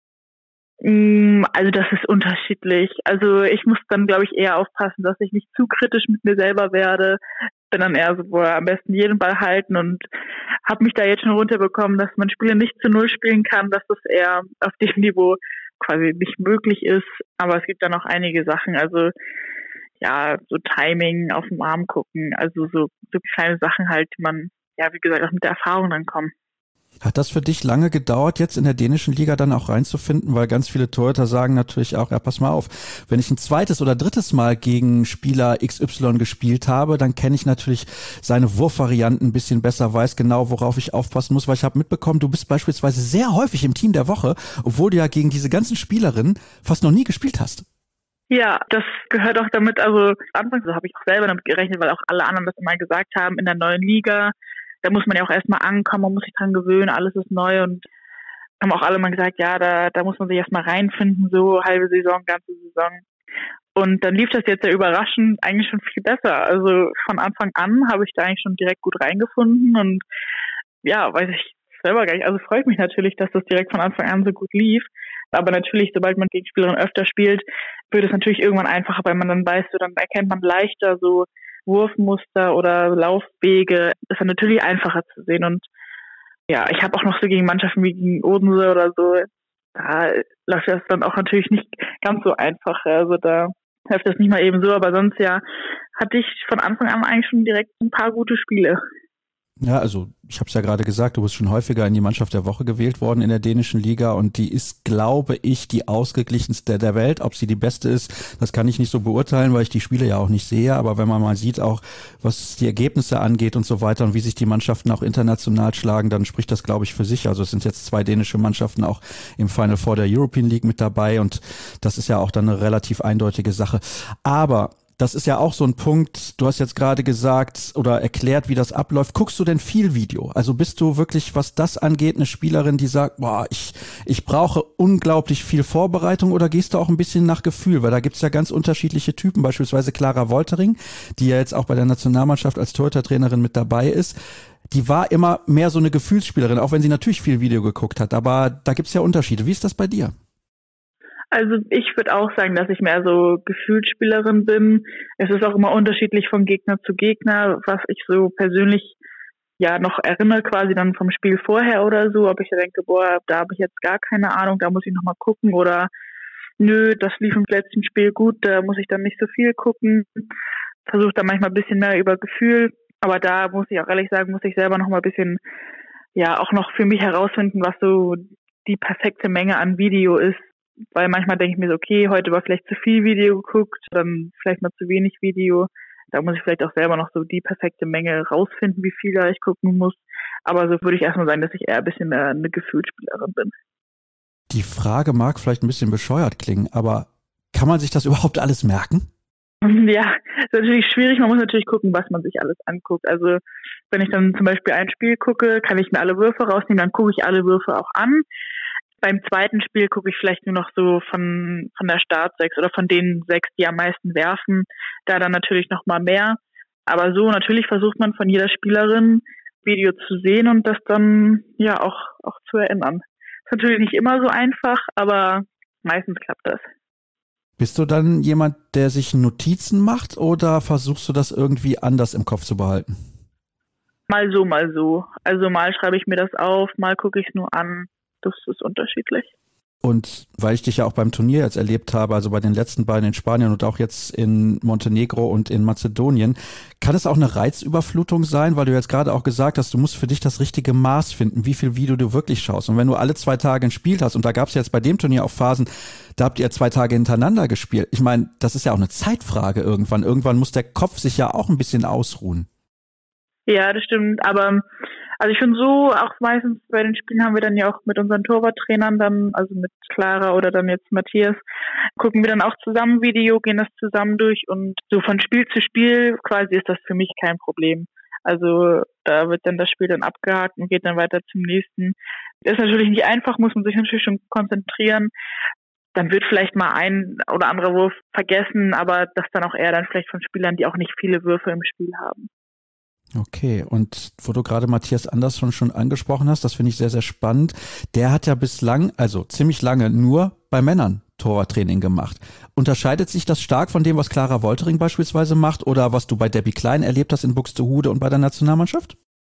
Also das ist unterschiedlich. Also ich muss dann, glaube ich, eher aufpassen, dass ich nicht zu kritisch mit mir selber werde. Bin dann eher so, am besten jeden Ball halten und habe mich da jetzt schon runterbekommen, dass man Spiele nicht zu 0 spielen kann, dass das eher auf dem Niveau quasi nicht möglich ist. Aber es gibt da noch einige Sachen, also ja, so Timing, auf den Arm gucken, also so kleine Sachen halt, die man, ja, wie gesagt, auch mit der Erfahrung dann kommen. Hat das für dich lange gedauert, jetzt in der dänischen Liga dann auch reinzufinden? Weil ganz viele Torhüter sagen natürlich auch, ja, pass mal auf, wenn ich ein 2. oder 3. Mal gegen Spieler XY gespielt habe, dann kenne ich natürlich seine Wurfvarianten ein bisschen besser, weiß genau, worauf ich aufpassen muss, weil ich habe mitbekommen, du bist beispielsweise sehr häufig im Team der Woche, obwohl du ja gegen diese ganzen Spielerinnen fast noch nie gespielt hast. Ja, das gehört auch damit, also anfangs habe ich auch selber damit gerechnet, weil auch alle anderen das immer gesagt haben, in der neuen Liga, da muss man ja auch erstmal ankommen, man muss sich dran gewöhnen, alles ist neu und haben auch alle mal gesagt, ja, da muss man sich erstmal reinfinden, so halbe Saison, ganze Saison. Und dann lief das jetzt ja überraschend eigentlich schon viel besser. Also von Anfang an habe ich da eigentlich schon direkt gut reingefunden und ja, weiß ich selber gar nicht. Also freut mich natürlich, dass das direkt von Anfang an so gut lief. Aber natürlich, sobald man gegen Spielerinnen öfter spielt, wird es natürlich irgendwann einfacher, weil man dann weiß, so, dann erkennt man leichter so Wurfmuster oder Laufwege. Das ist dann natürlich einfacher zu sehen. Und ja, ich habe auch noch so gegen Mannschaften wie gegen Odense oder so, da läuft das dann auch natürlich nicht ganz so einfach. Also da läuft das nicht mal eben so, aber sonst ja, hatte ich von Anfang an eigentlich schon direkt ein paar gute Spiele. Ja, also ich habe es ja gerade gesagt, du bist schon häufiger in die Mannschaft der Woche gewählt worden in der dänischen Liga und die ist, glaube ich, die ausgeglichenste der Welt. Ob sie die beste ist, das kann ich nicht so beurteilen, weil ich die Spiele ja auch nicht sehe. Aber wenn man mal sieht, auch was die Ergebnisse angeht und so weiter und wie sich die Mannschaften auch international schlagen, dann spricht das, glaube ich, für sich. Also es sind jetzt 2 dänische Mannschaften auch im Final Four der European League mit dabei und das ist ja auch dann eine relativ eindeutige Sache. Aber das ist ja auch so ein Punkt, du hast jetzt gerade gesagt oder erklärt, wie das abläuft. Guckst du denn viel Video? Also bist du wirklich, was das angeht, eine Spielerin, die sagt, boah, ich brauche unglaublich viel Vorbereitung, oder gehst du auch ein bisschen nach Gefühl? Weil da gibt's ja ganz unterschiedliche Typen, beispielsweise Clara Woltering, die ja jetzt auch bei der Nationalmannschaft als Torhütertrainerin mit dabei ist. Die war immer mehr so eine Gefühlsspielerin, auch wenn sie natürlich viel Video geguckt hat. Aber da gibt's ja Unterschiede. Wie ist das bei dir? Also ich würde auch sagen, dass ich mehr so Gefühlsspielerin bin. Es ist auch immer unterschiedlich von Gegner zu Gegner, was ich so persönlich ja noch erinnere, quasi dann vom Spiel vorher oder so, ob ich denke, boah, da habe ich jetzt gar keine Ahnung, da muss ich nochmal gucken, oder nö, das lief im letzten Spiel gut, da muss ich dann nicht so viel gucken. Versuche da manchmal ein bisschen mehr über Gefühl, aber da muss ich auch ehrlich sagen, muss ich selber nochmal ein bisschen, ja, auch noch für mich herausfinden, was so die perfekte Menge an Video ist. Weil manchmal denke ich mir so, okay, heute war vielleicht zu viel Video geguckt, dann vielleicht mal zu wenig Video. Da muss ich vielleicht auch selber noch so die perfekte Menge rausfinden, wie viel da ich gucken muss. Aber so würde ich erstmal sagen, dass ich eher ein bisschen eine Gefühlsspielerin bin. Die Frage mag vielleicht ein bisschen bescheuert klingen, aber kann man sich das überhaupt alles merken? Ja, ist natürlich schwierig. Man muss natürlich gucken, was man sich alles anguckt. Also wenn ich dann zum Beispiel ein Spiel gucke, kann ich mir alle Würfe rausnehmen, dann gucke ich alle Würfe auch an. Beim zweiten Spiel gucke ich vielleicht nur noch so von der Startsechs oder von den 6, die am meisten werfen, da dann natürlich noch mal mehr. Aber so natürlich versucht man von jeder Spielerin Video zu sehen und das dann ja auch zu erinnern. Ist natürlich nicht immer so einfach, aber meistens klappt das. Bist du dann jemand, der sich Notizen macht, oder versuchst du das irgendwie anders im Kopf zu behalten? Mal so, mal so. Also mal schreibe ich mir das auf, mal gucke ich es nur an. Das ist unterschiedlich. Und weil ich dich ja auch beim Turnier jetzt erlebt habe, also bei den letzten beiden in Spanien und auch jetzt in Montenegro und in Mazedonien, kann es auch eine Reizüberflutung sein, weil du jetzt gerade auch gesagt hast, du musst für dich das richtige Maß finden, wie viel Video du wirklich schaust. Und wenn du alle 2 Tage ein Spiel hast, und da gab es jetzt bei dem Turnier auch Phasen, da habt ihr 2 Tage hintereinander gespielt. Ich meine, das ist ja auch eine Zeitfrage irgendwann. Irgendwann muss der Kopf sich ja auch ein bisschen ausruhen. Ja, das stimmt, aber also ich finde so, auch meistens bei den Spielen haben wir dann ja auch mit unseren Torwarttrainern dann, also mit Clara oder dann jetzt Matthias, gucken wir dann auch zusammen Video, gehen das zusammen durch und so von Spiel zu Spiel quasi ist das für mich kein Problem. Also da wird dann das Spiel dann abgehakt und geht dann weiter zum nächsten. Ist natürlich nicht einfach, muss man sich natürlich schon konzentrieren. Dann wird vielleicht mal ein oder anderer Wurf vergessen, aber das dann auch eher dann vielleicht von Spielern, die auch nicht viele Würfe im Spiel haben. Okay, und wo du gerade Matthias Andersson schon angesprochen hast, das finde ich sehr, sehr spannend. Der hat ja bislang, also ziemlich lange, nur bei Männern Torwarttraining gemacht. Unterscheidet sich das stark von dem, was Clara Woltering beispielsweise macht, oder was du bei Debbie Klein erlebt hast in Buxtehude und bei der Nationalmannschaft?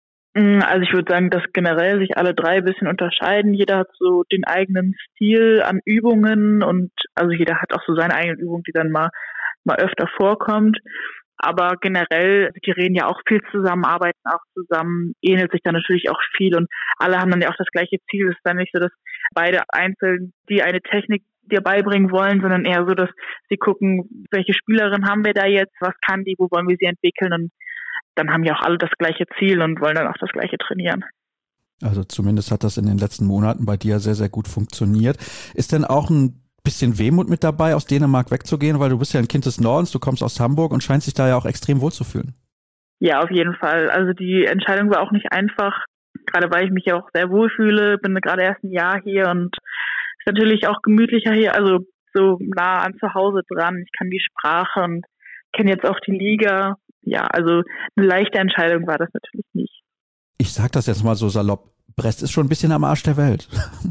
Also ich würde sagen, dass generell sich alle 3 ein bisschen unterscheiden. Jeder hat so den eigenen Stil an Übungen und also jeder hat auch so seine eigenen Übungen, die dann mal öfter vorkommt. Aber generell, die reden ja auch viel zusammen, arbeiten auch zusammen, ähnelt sich dann natürlich auch viel und alle haben dann ja auch das gleiche Ziel. Es ist dann nicht so, dass beide einzeln die eine Technik dir beibringen wollen, sondern eher so, dass sie gucken, welche Spielerin haben wir da jetzt, was kann die, wo wollen wir sie entwickeln, und dann haben ja auch alle das gleiche Ziel und wollen dann auch das gleiche trainieren. Also zumindest hat das in den letzten Monaten bei dir sehr, sehr gut funktioniert. Ist denn auch ein bisschen Wehmut mit dabei, aus Dänemark wegzugehen, weil du bist ja ein Kind des Nordens, du kommst aus Hamburg und scheinst dich da ja auch extrem wohl zu fühlen? Ja, auf jeden Fall. Also die Entscheidung war auch nicht einfach, gerade weil ich mich ja auch sehr wohl fühle, bin gerade erst ein Jahr hier und ist natürlich auch gemütlicher hier, also so nah an zu Hause dran. Ich kann die Sprache und kenne jetzt auch die Liga. Ja, also eine leichte Entscheidung war das natürlich nicht. Ich sag das jetzt mal so salopp, Brest ist schon ein bisschen am Arsch der Welt.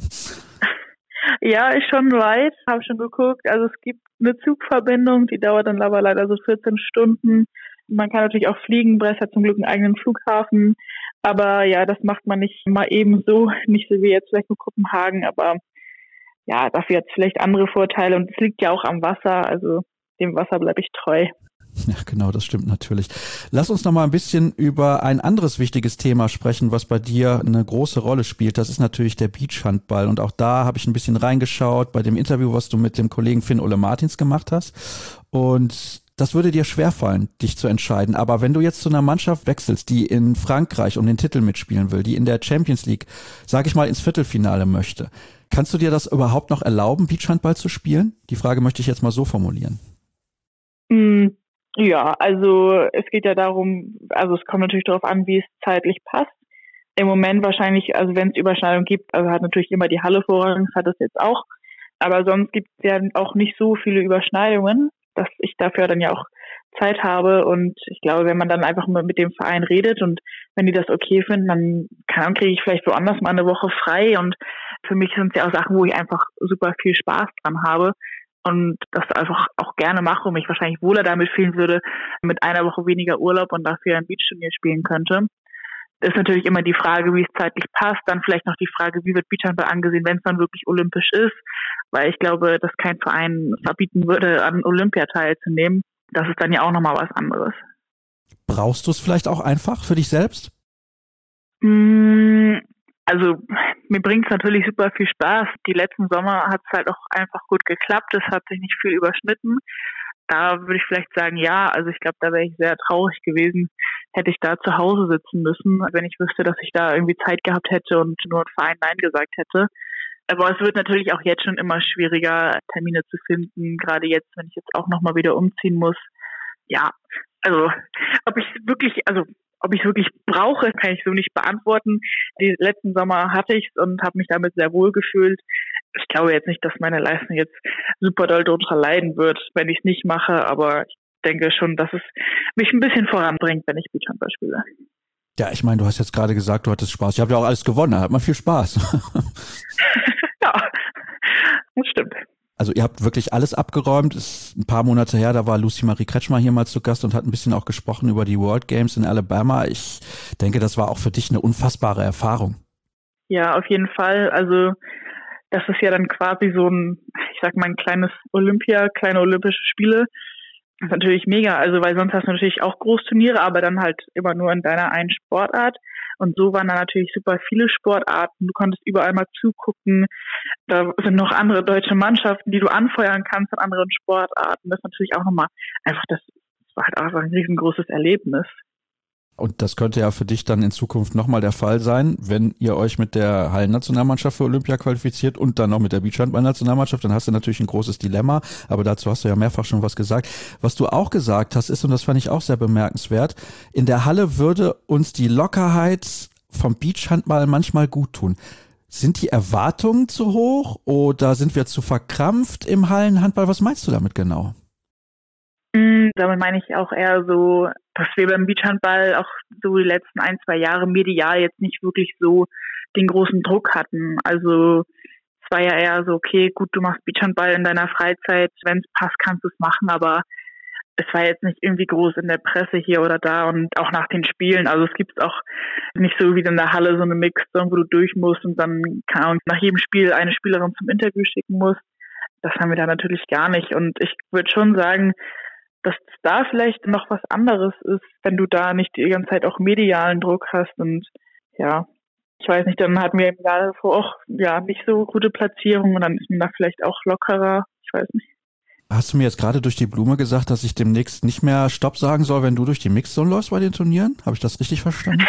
Ja, ist schon weit, habe schon geguckt. Also es gibt eine Zugverbindung, die dauert dann aber leider so 14 Stunden. Man kann natürlich auch fliegen, Brest hat zum Glück einen eigenen Flughafen. Aber ja, das macht man nicht mal eben so, nicht so wie jetzt vielleicht nur Kopenhagen, aber ja, dafür hat es vielleicht andere Vorteile und es liegt ja auch am Wasser, also dem Wasser bleibe ich treu. Ja, genau, das stimmt natürlich. Lass uns noch mal ein bisschen über ein anderes wichtiges Thema sprechen, was bei dir eine große Rolle spielt. Das ist natürlich der Beachhandball. Und auch da habe ich ein bisschen reingeschaut bei dem Interview, was du mit dem Kollegen Finn-Ole Martins gemacht hast. Und das würde dir schwerfallen, dich zu entscheiden. Aber wenn du jetzt zu einer Mannschaft wechselst, die in Frankreich um den Titel mitspielen will, die in der Champions League, sage ich mal, ins Viertelfinale möchte, kannst du dir das überhaupt noch erlauben, Beachhandball zu spielen? Die Frage möchte ich jetzt mal so formulieren. Ja, also es geht ja darum, also es kommt natürlich darauf an, wie es zeitlich passt. Im Moment wahrscheinlich, also wenn es Überschneidung gibt, also hat natürlich immer die Halle Vorrang, das hat es jetzt auch. Aber sonst gibt es ja auch nicht so viele Überschneidungen, dass ich dafür dann ja auch Zeit habe. Und ich glaube, wenn man dann einfach mal mit dem Verein redet und wenn die das okay finden, dann kriege ich vielleicht woanders mal eine Woche frei. Und für mich sind es ja auch Sachen, wo ich einfach super viel Spaß dran habe und das einfach auch gerne mache und mich wahrscheinlich wohler damit fühlen würde, mit einer Woche weniger Urlaub und dafür ein Beachturnier spielen könnte. Das ist natürlich immer die Frage, wie es zeitlich passt. Dann vielleicht noch die Frage, wie wird Beachhandball angesehen, wenn es dann wirklich olympisch ist. Weil ich glaube, dass kein Verein verbieten würde, an Olympia teilzunehmen. Das ist dann ja auch nochmal was anderes. Brauchst du es vielleicht auch einfach für dich selbst? Also mir bringt es natürlich super viel Spaß. Die letzten Sommer hat es halt auch einfach gut geklappt. Es hat sich nicht viel überschnitten. Da würde ich vielleicht sagen, ja, also ich glaube, da wäre ich sehr traurig gewesen, hätte ich da zu Hause sitzen müssen, wenn ich wüsste, dass ich da irgendwie Zeit gehabt hätte und nur ein Verein Nein gesagt hätte. Aber es wird natürlich auch jetzt schon immer schwieriger, Termine zu finden, gerade jetzt, wenn ich jetzt auch nochmal wieder umziehen muss. Ja, also ob ich es wirklich brauche, kann ich so nicht beantworten. Die letzten Sommer hatte ich es und habe mich damit sehr wohl gefühlt. Ich glaube jetzt nicht, dass meine Leistung jetzt super doll darunter leiden wird, wenn ich es nicht mache, aber ich denke schon, dass es mich ein bisschen voranbringt, wenn ich Beachhandball spiele. Ja, ich meine, du hast jetzt gerade gesagt, du hattest Spaß. Ich habe ja auch alles gewonnen, da hat man viel Spaß. Ja, das stimmt. Also ihr habt wirklich alles abgeräumt. Ist ein paar Monate her, da war Lucy Marie Kretschmer hier mal zu Gast und hat ein bisschen auch gesprochen über die World Games in Alabama. Ich denke, das war auch für dich eine unfassbare Erfahrung. Ja, auf jeden Fall. Also das ist ja dann quasi so ein kleines kleine Olympische Spiele. Das ist natürlich mega, also weil sonst hast du natürlich auch Großturniere, aber dann halt immer nur in deiner einen Sportart. Und so waren da natürlich super viele Sportarten. Du konntest überall mal zugucken. Da sind noch andere deutsche Mannschaften, die du anfeuern kannst in anderen Sportarten. Das ist natürlich auch nochmal das war halt einfach ein riesengroßes Erlebnis. Und das könnte ja für dich dann in Zukunft nochmal der Fall sein, wenn ihr euch mit der Hallennationalmannschaft für Olympia qualifiziert und dann noch mit der Beachhandball-Nationalmannschaft, dann hast du natürlich ein großes Dilemma, aber dazu hast du ja mehrfach schon was gesagt. Was du auch gesagt hast ist, und das fand ich auch sehr bemerkenswert, in der Halle würde uns die Lockerheit vom Beachhandball manchmal gut tun. Sind die Erwartungen zu hoch oder sind wir zu verkrampft im Hallenhandball? Was meinst du damit genau? Damit meine ich auch eher so, dass wir beim Beachhandball auch so die letzten 1-2 Jahre medial jetzt nicht wirklich so den großen Druck hatten. Also es war ja eher so, okay, gut, du machst Beachhandball in deiner Freizeit, wenn es passt, kannst du es machen, aber es war jetzt nicht irgendwie groß in der Presse hier oder da und auch nach den Spielen. Also es gibt auch nicht so wie in der Halle so eine Mixzone, wo du durch musst und dann nach jedem Spiel eine Spielerin zum Interview schicken musst. Das haben wir da natürlich gar nicht. Und ich würde schon sagen, dass da vielleicht noch was anderes ist, wenn du da nicht die ganze Zeit auch medialen Druck hast. Und ja, ich weiß nicht, dann hatten wir im Jahr davor auch nicht so gute Platzierungen und dann ist man da vielleicht auch lockerer. Ich weiß nicht. Hast du mir jetzt gerade durch die Blume gesagt, dass ich demnächst nicht mehr Stopp sagen soll, wenn du durch die Mixzone läufst bei den Turnieren? Habe ich das richtig verstanden?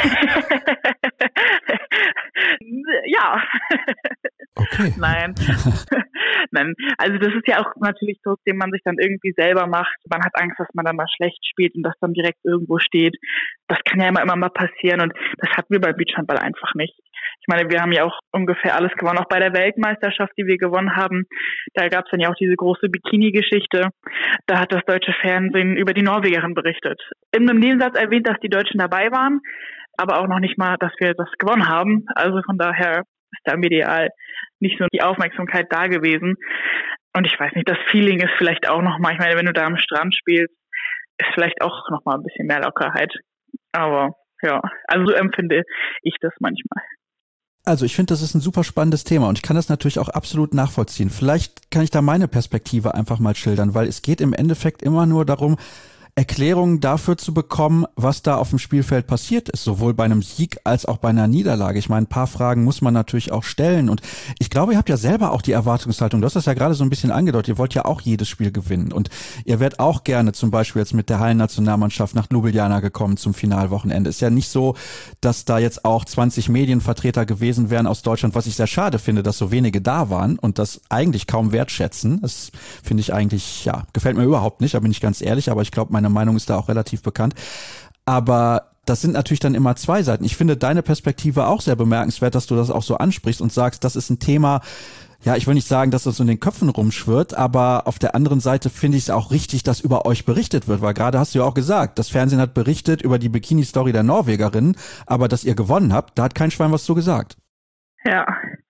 Ja. Okay. Nein. Nein. Also das ist ja auch natürlich Druck, den man sich dann irgendwie selber macht. Man hat Angst, dass man dann mal schlecht spielt und das dann direkt irgendwo steht. Das kann ja immer mal passieren und das hatten wir beim Beachhandball einfach nicht. Ich meine, wir haben ja auch ungefähr alles gewonnen, auch bei der Weltmeisterschaft, die wir gewonnen haben. Da gab es dann ja auch diese große Bikini-Geschichte. Da hat das deutsche Fernsehen über die Norwegerin berichtet. In einem Nebensatz erwähnt, dass die Deutschen dabei waren, aber auch noch nicht mal, dass wir das gewonnen haben. Also von daher ist da medial nicht so die Aufmerksamkeit da gewesen. Und ich weiß nicht, das Feeling ist vielleicht auch nochmal, ich meine, wenn du da am Strand spielst, ist vielleicht auch nochmal ein bisschen mehr Lockerheit. Aber ja, also so empfinde ich das manchmal. Also ich finde, das ist ein super spannendes Thema und ich kann das natürlich auch absolut nachvollziehen. Vielleicht kann ich da meine Perspektive einfach mal schildern, weil es geht im Endeffekt immer nur darum, Erklärungen dafür zu bekommen, was da auf dem Spielfeld passiert ist, sowohl bei einem Sieg als auch bei einer Niederlage. Ich meine, ein paar Fragen muss man natürlich auch stellen und ich glaube, ihr habt ja selber auch die Erwartungshaltung, du hast das ja gerade so ein bisschen angedeutet, ihr wollt ja auch jedes Spiel gewinnen und ihr werdet auch gerne zum Beispiel jetzt mit der Hallennationalmannschaft nach Ljubljana gekommen zum Finalwochenende. Ist ja nicht so, dass da jetzt auch 20 Medienvertreter gewesen wären aus Deutschland, was ich sehr schade finde, dass so wenige da waren und das eigentlich kaum wertschätzen. Das finde ich eigentlich, ja, gefällt mir überhaupt nicht, da bin ich ganz ehrlich, aber ich glaube, meine Meinung ist da auch relativ bekannt. Aber das sind natürlich dann immer zwei Seiten. Ich finde deine Perspektive auch sehr bemerkenswert, dass du das auch so ansprichst und sagst, das ist ein Thema, ja, ich will nicht sagen, dass das so in den Köpfen rumschwirrt, aber auf der anderen Seite finde ich es auch richtig, dass über euch berichtet wird, weil gerade hast du ja auch gesagt, das Fernsehen hat berichtet über die Bikini-Story der Norwegerinnen, aber dass ihr gewonnen habt, da hat kein Schwein was zu gesagt. Ja.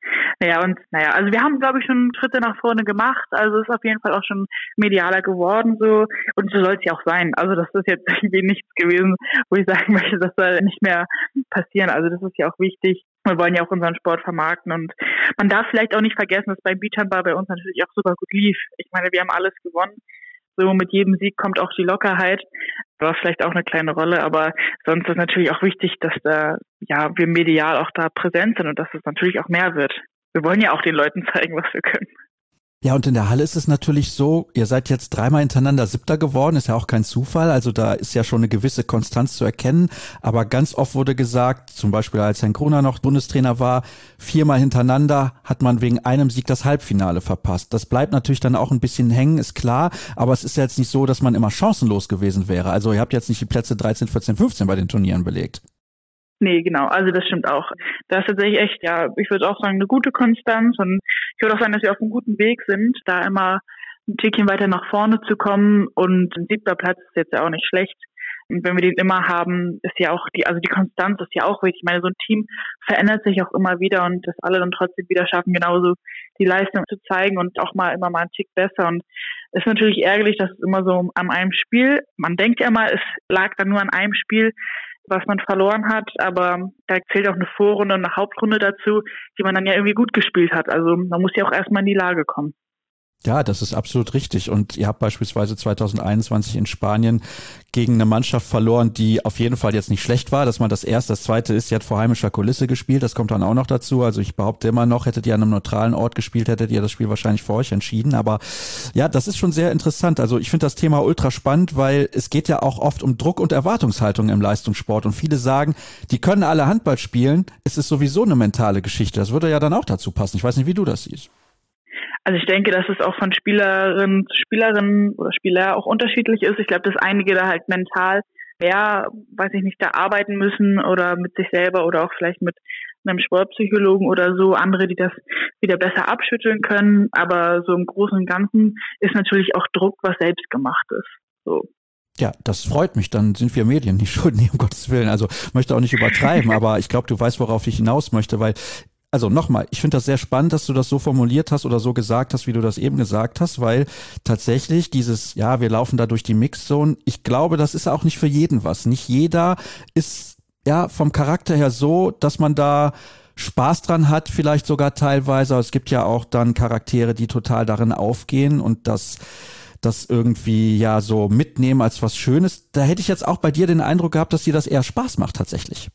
Also wir haben, glaube ich, schon Schritte nach vorne gemacht. Also es ist auf jeden Fall auch schon medialer geworden so und so soll es ja auch sein. Also das ist jetzt irgendwie nichts gewesen, wo ich sagen möchte, das soll nicht mehr passieren. Also das ist ja auch wichtig. Wir wollen ja auch unseren Sport vermarkten und man darf vielleicht auch nicht vergessen, dass beim Beachhandball bei uns natürlich auch super gut lief. Ich meine, wir haben alles gewonnen. So mit jedem Sieg kommt auch die Lockerheit. War vielleicht auch eine kleine Rolle, aber sonst ist natürlich auch wichtig, dass wir medial auch da präsent sind und dass es natürlich auch mehr wird. Wir wollen ja auch den Leuten zeigen, was wir können. Ja, und in der Halle ist es natürlich so, ihr seid jetzt 3-mal hintereinander Siebter geworden, ist ja auch kein Zufall, also da ist ja schon eine gewisse Konstanz zu erkennen, aber ganz oft wurde gesagt, zum Beispiel als Herrn Gruner noch Bundestrainer war, 4-mal hintereinander hat man wegen einem Sieg das Halbfinale verpasst. Das bleibt natürlich dann auch ein bisschen hängen, ist klar, aber es ist ja jetzt nicht so, dass man immer chancenlos gewesen wäre. Also ihr habt jetzt nicht die Plätze 13, 14, 15 bei den Turnieren belegt. Nee, genau, also das stimmt auch. Das ist tatsächlich echt, ich würde auch sagen, eine gute Konstanz und ich würde auch sagen, dass wir auf einem guten Weg sind, da immer ein Tickchen weiter nach vorne zu kommen und ein 7. Platz ist jetzt ja auch nicht schlecht. Und wenn wir den immer haben, ist ja auch die Konstanz ist ja auch wichtig. Ich meine, so ein Team verändert sich auch immer wieder und dass alle dann trotzdem wieder schaffen, genauso die Leistung zu zeigen und auch immer einen Tick besser. Und es ist natürlich ärgerlich, dass es immer so an einem Spiel, man denkt ja mal, es lag dann nur an einem Spiel, was man verloren hat, aber da zählt auch eine Vorrunde und eine Hauptrunde dazu, die man dann ja irgendwie gut gespielt hat. Also man muss ja auch erstmal in die Lage kommen. Ja, das ist absolut richtig. Und ihr habt beispielsweise 2021 in Spanien gegen eine Mannschaft verloren, die auf jeden Fall jetzt nicht schlecht war. Dass man das erste, das zweite ist, sie hat vor heimischer Kulisse gespielt. Das kommt dann auch noch dazu. Also ich behaupte immer noch, hättet ihr an einem neutralen Ort gespielt, hättet ihr das Spiel wahrscheinlich für euch entschieden. Aber ja, das ist schon sehr interessant. Also ich finde das Thema ultra spannend, weil es geht ja auch oft um Druck und Erwartungshaltung im Leistungssport. Und viele sagen, die können alle Handball spielen. Es ist sowieso eine mentale Geschichte. Das würde ja dann auch dazu passen. Ich weiß nicht, wie du das siehst. Also ich denke, dass es auch von Spielerin zu Spielerin oder Spieler auch unterschiedlich ist. Ich glaube, dass einige da halt mental mehr, da arbeiten müssen oder mit sich selber oder auch vielleicht mit einem Sportpsychologen oder so. Andere, die das wieder besser abschütteln können. Aber so im Großen und Ganzen ist natürlich auch Druck, was selbst gemacht ist. So. Ja, das freut mich. Dann sind wir Medien nicht schuld, um Gottes Willen. Also möchte auch nicht übertreiben, aber ich glaube, du weißt, worauf ich hinaus möchte, weil also nochmal, ich finde das sehr spannend, dass du das so formuliert hast oder so gesagt hast, wie du das eben gesagt hast, weil tatsächlich dieses, ja, wir laufen da durch die Mixzone, ich glaube, das ist auch nicht für jeden was. Nicht jeder ist ja vom Charakter her so, dass man da Spaß dran hat, vielleicht sogar teilweise. Aber es gibt ja auch dann Charaktere, die total darin aufgehen und das irgendwie ja so mitnehmen als was Schönes. Da hätte ich jetzt auch bei dir den Eindruck gehabt, dass dir das eher Spaß macht tatsächlich.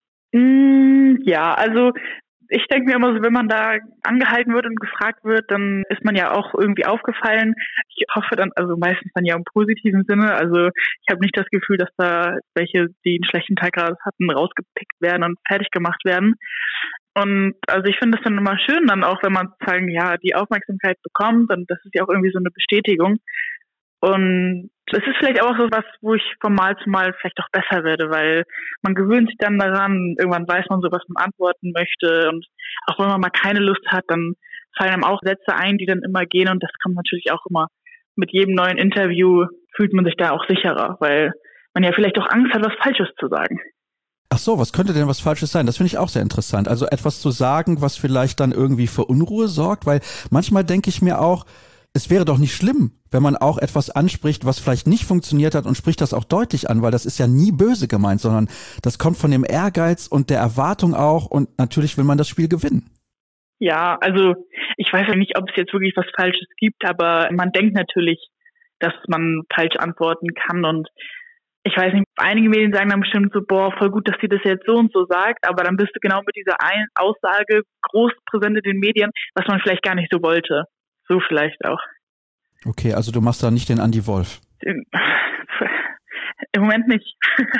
Ja, also ich denke mir immer so, wenn man da angehalten wird und gefragt wird, dann ist man ja auch irgendwie aufgefallen. Ich hoffe dann, also meistens dann ja im positiven Sinne. Also ich habe nicht das Gefühl, dass da welche, die einen schlechten Tag gerade hatten, rausgepickt werden und fertig gemacht werden. Und also ich finde das dann immer schön, dann auch, wenn man sozusagen ja die Aufmerksamkeit bekommt, und das ist ja auch irgendwie so eine Bestätigung. Und es ist vielleicht auch so was, wo ich von Mal zu Mal vielleicht auch besser werde, weil man gewöhnt sich dann daran, irgendwann weiß man so, was man antworten möchte, und auch wenn man mal keine Lust hat, dann fallen einem auch Sätze ein, die dann immer gehen, und das kommt natürlich auch immer mit jedem neuen Interview, fühlt man sich da auch sicherer, weil man ja vielleicht auch Angst hat, was Falsches zu sagen. Ach so, was könnte denn was Falsches sein? Das finde ich auch sehr interessant. Also etwas zu sagen, was vielleicht dann irgendwie für Unruhe sorgt, weil manchmal denke ich mir auch, es wäre doch nicht schlimm, wenn man auch etwas anspricht, was vielleicht nicht funktioniert hat, und spricht das auch deutlich an, weil das ist ja nie böse gemeint, sondern das kommt von dem Ehrgeiz und der Erwartung auch, und natürlich will man das Spiel gewinnen. Ja, also ich weiß ja nicht, ob es jetzt wirklich was Falsches gibt, aber man denkt natürlich, dass man falsch antworten kann. Und ich weiß nicht, einige Medien sagen dann bestimmt so, boah, voll gut, dass sie das jetzt so und so sagt, aber dann bist du genau mit dieser einen Aussage groß präsent in den Medien, was man vielleicht gar nicht so wollte. So vielleicht auch. Okay, also du machst da nicht den Andy Wolf. Im Moment nicht.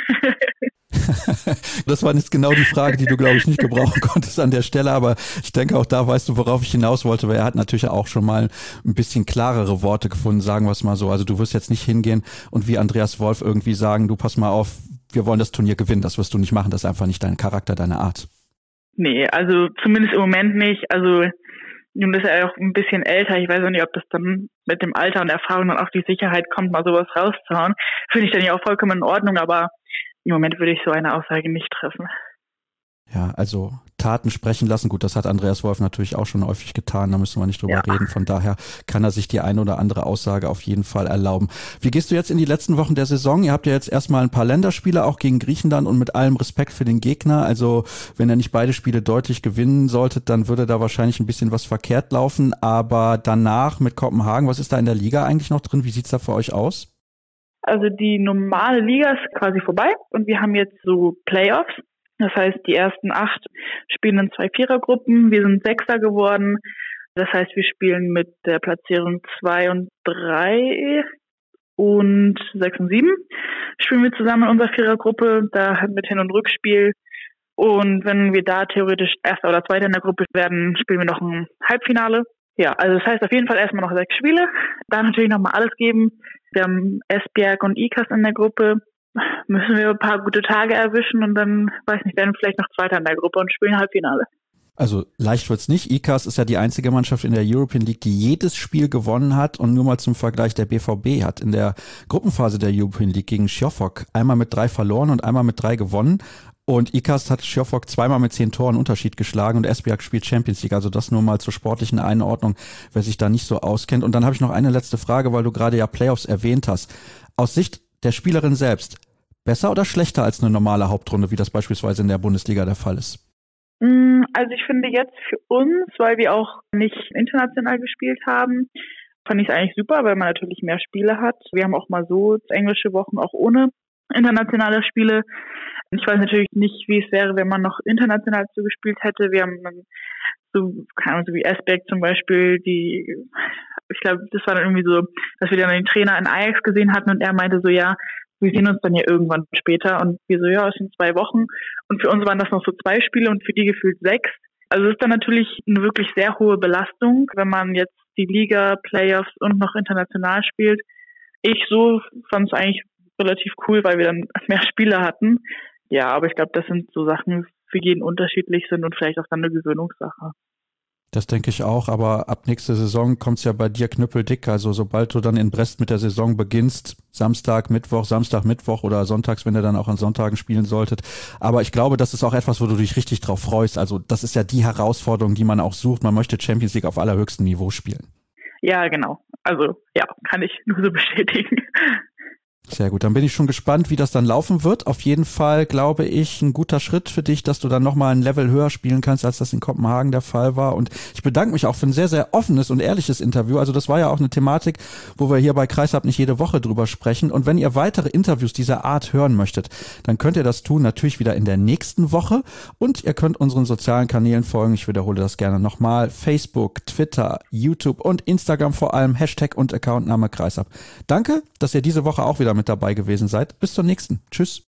Das war jetzt genau die Frage, die du, glaube ich, nicht gebrauchen konntest an der Stelle, aber ich denke, auch da weißt du, worauf ich hinaus wollte, weil er hat natürlich auch schon mal ein bisschen klarere Worte gefunden, sagen wir es mal so. Also du wirst jetzt nicht hingehen und wie Andreas Wolf irgendwie sagen, du pass mal auf, wir wollen das Turnier gewinnen, das wirst du nicht machen, das ist einfach nicht dein Charakter, deine Art. Nee, also zumindest im Moment nicht. Also nun ist er auch ein bisschen älter. Ich weiß auch nicht, ob das dann mit dem Alter und Erfahrung dann auch die Sicherheit kommt, mal sowas rauszuhauen. Finde ich dann ja auch vollkommen in Ordnung, aber im Moment würde ich so eine Aussage nicht treffen. Ja, also Taten sprechen lassen. Gut, das hat Andreas Wolf natürlich auch schon häufig getan. Da müssen wir nicht drüber reden. Von daher kann er sich die eine oder andere Aussage auf jeden Fall erlauben. Wie gehst du jetzt in die letzten Wochen der Saison? Ihr habt ja jetzt erstmal ein paar Länderspiele, auch gegen Griechenland und mit allem Respekt für den Gegner. Also wenn ihr nicht beide Spiele deutlich gewinnen solltet, dann würde da wahrscheinlich ein bisschen was verkehrt laufen. Aber danach mit Kopenhagen, was ist da in der Liga eigentlich noch drin? Wie sieht's da für euch aus? Also die normale Liga ist quasi vorbei und wir haben jetzt so Playoffs. Das heißt, die ersten 8 spielen in 2 Vierergruppen. Wir sind Sechster geworden. Das heißt, wir spielen mit der Platzierung 2 und 3 und 6 und 7 spielen wir zusammen in unserer Vierergruppe, da mit Hin- und Rückspiel. Und wenn wir da theoretisch Erster oder Zweiter in der Gruppe werden, spielen wir noch ein Halbfinale. Ja, also das heißt auf jeden Fall erstmal noch 6 Spiele. Da natürlich nochmal alles geben. Wir haben Esbjerg und ICAS in der Gruppe. Müssen wir ein paar gute Tage erwischen und dann, weiß nicht, werden wir vielleicht noch Zweiter in der Gruppe und spielen Halbfinale. Also leicht wird's nicht. ICAS ist ja die einzige Mannschaft in der European League, die jedes Spiel gewonnen hat. Und nur mal zum Vergleich, der BVB hat in der Gruppenphase der European League gegen Sjófok einmal mit 3 verloren und einmal mit 3 gewonnen. Und ICAS hat Sjófok zweimal mit 10 Toren Unterschied geschlagen und Esbjerg spielt Champions League. Also das nur mal zur sportlichen Einordnung, wer sich da nicht so auskennt. Und dann habe ich noch eine letzte Frage, weil du gerade ja Playoffs erwähnt hast. Aus Sicht der Spielerin selbst, besser oder schlechter als eine normale Hauptrunde, wie das beispielsweise in der Bundesliga der Fall ist? Also ich finde jetzt für uns, weil wir auch nicht international gespielt haben, fand ich es eigentlich super, weil man natürlich mehr Spiele hat. Wir haben auch mal so englische Wochen auch ohne internationale Spiele. Ich weiß natürlich nicht, wie es wäre, wenn man noch international zugespielt hätte. Wir haben so, keine Ahnung, so wie Esbjerg zum Beispiel, ich glaube, das war dann irgendwie so, dass wir dann den Trainer in Ajax gesehen hatten und er meinte so, ja, wir sehen uns dann ja irgendwann später und wir so, ja, es sind 2 Wochen und für uns waren das noch so 2 Spiele und für die gefühlt 6. Also es ist dann natürlich eine wirklich sehr hohe Belastung, wenn man jetzt die Liga, Playoffs und noch international spielt. Ich so fand es eigentlich relativ cool, weil wir dann mehr Spiele hatten. Ja, aber ich glaube, das sind so Sachen, für jeden unterschiedlich sind und vielleicht auch dann eine Gewöhnungssache. Das denke ich auch, aber ab nächste Saison kommt's ja bei dir knüppeldick. Also sobald du dann in Brest mit der Saison beginnst, Samstag, Mittwoch oder sonntags, wenn ihr dann auch an Sonntagen spielen solltet. Aber ich glaube, das ist auch etwas, wo du dich richtig drauf freust. Also das ist ja die Herausforderung, die man auch sucht. Man möchte Champions League auf allerhöchstem Niveau spielen. Ja, genau. Also ja, kann ich nur so bestätigen. Sehr gut, dann bin ich schon gespannt, wie das dann laufen wird. Auf jeden Fall, glaube ich, ein guter Schritt für dich, dass du dann nochmal ein Level höher spielen kannst, als das in Kopenhagen der Fall war. Und ich bedanke mich auch für ein sehr, sehr offenes und ehrliches Interview. Also das war ja auch eine Thematik, wo wir hier bei Kreisab nicht jede Woche drüber sprechen. Und wenn ihr weitere Interviews dieser Art hören möchtet, dann könnt ihr das tun, natürlich wieder in der nächsten Woche. Und ihr könnt unseren sozialen Kanälen folgen. Ich wiederhole das gerne nochmal. Facebook, Twitter, YouTube und Instagram vor allem. Hashtag und Accountname Kreisab. Danke, dass ihr diese Woche auch wieder mit dabei gewesen seid. Bis zur nächsten. Tschüss.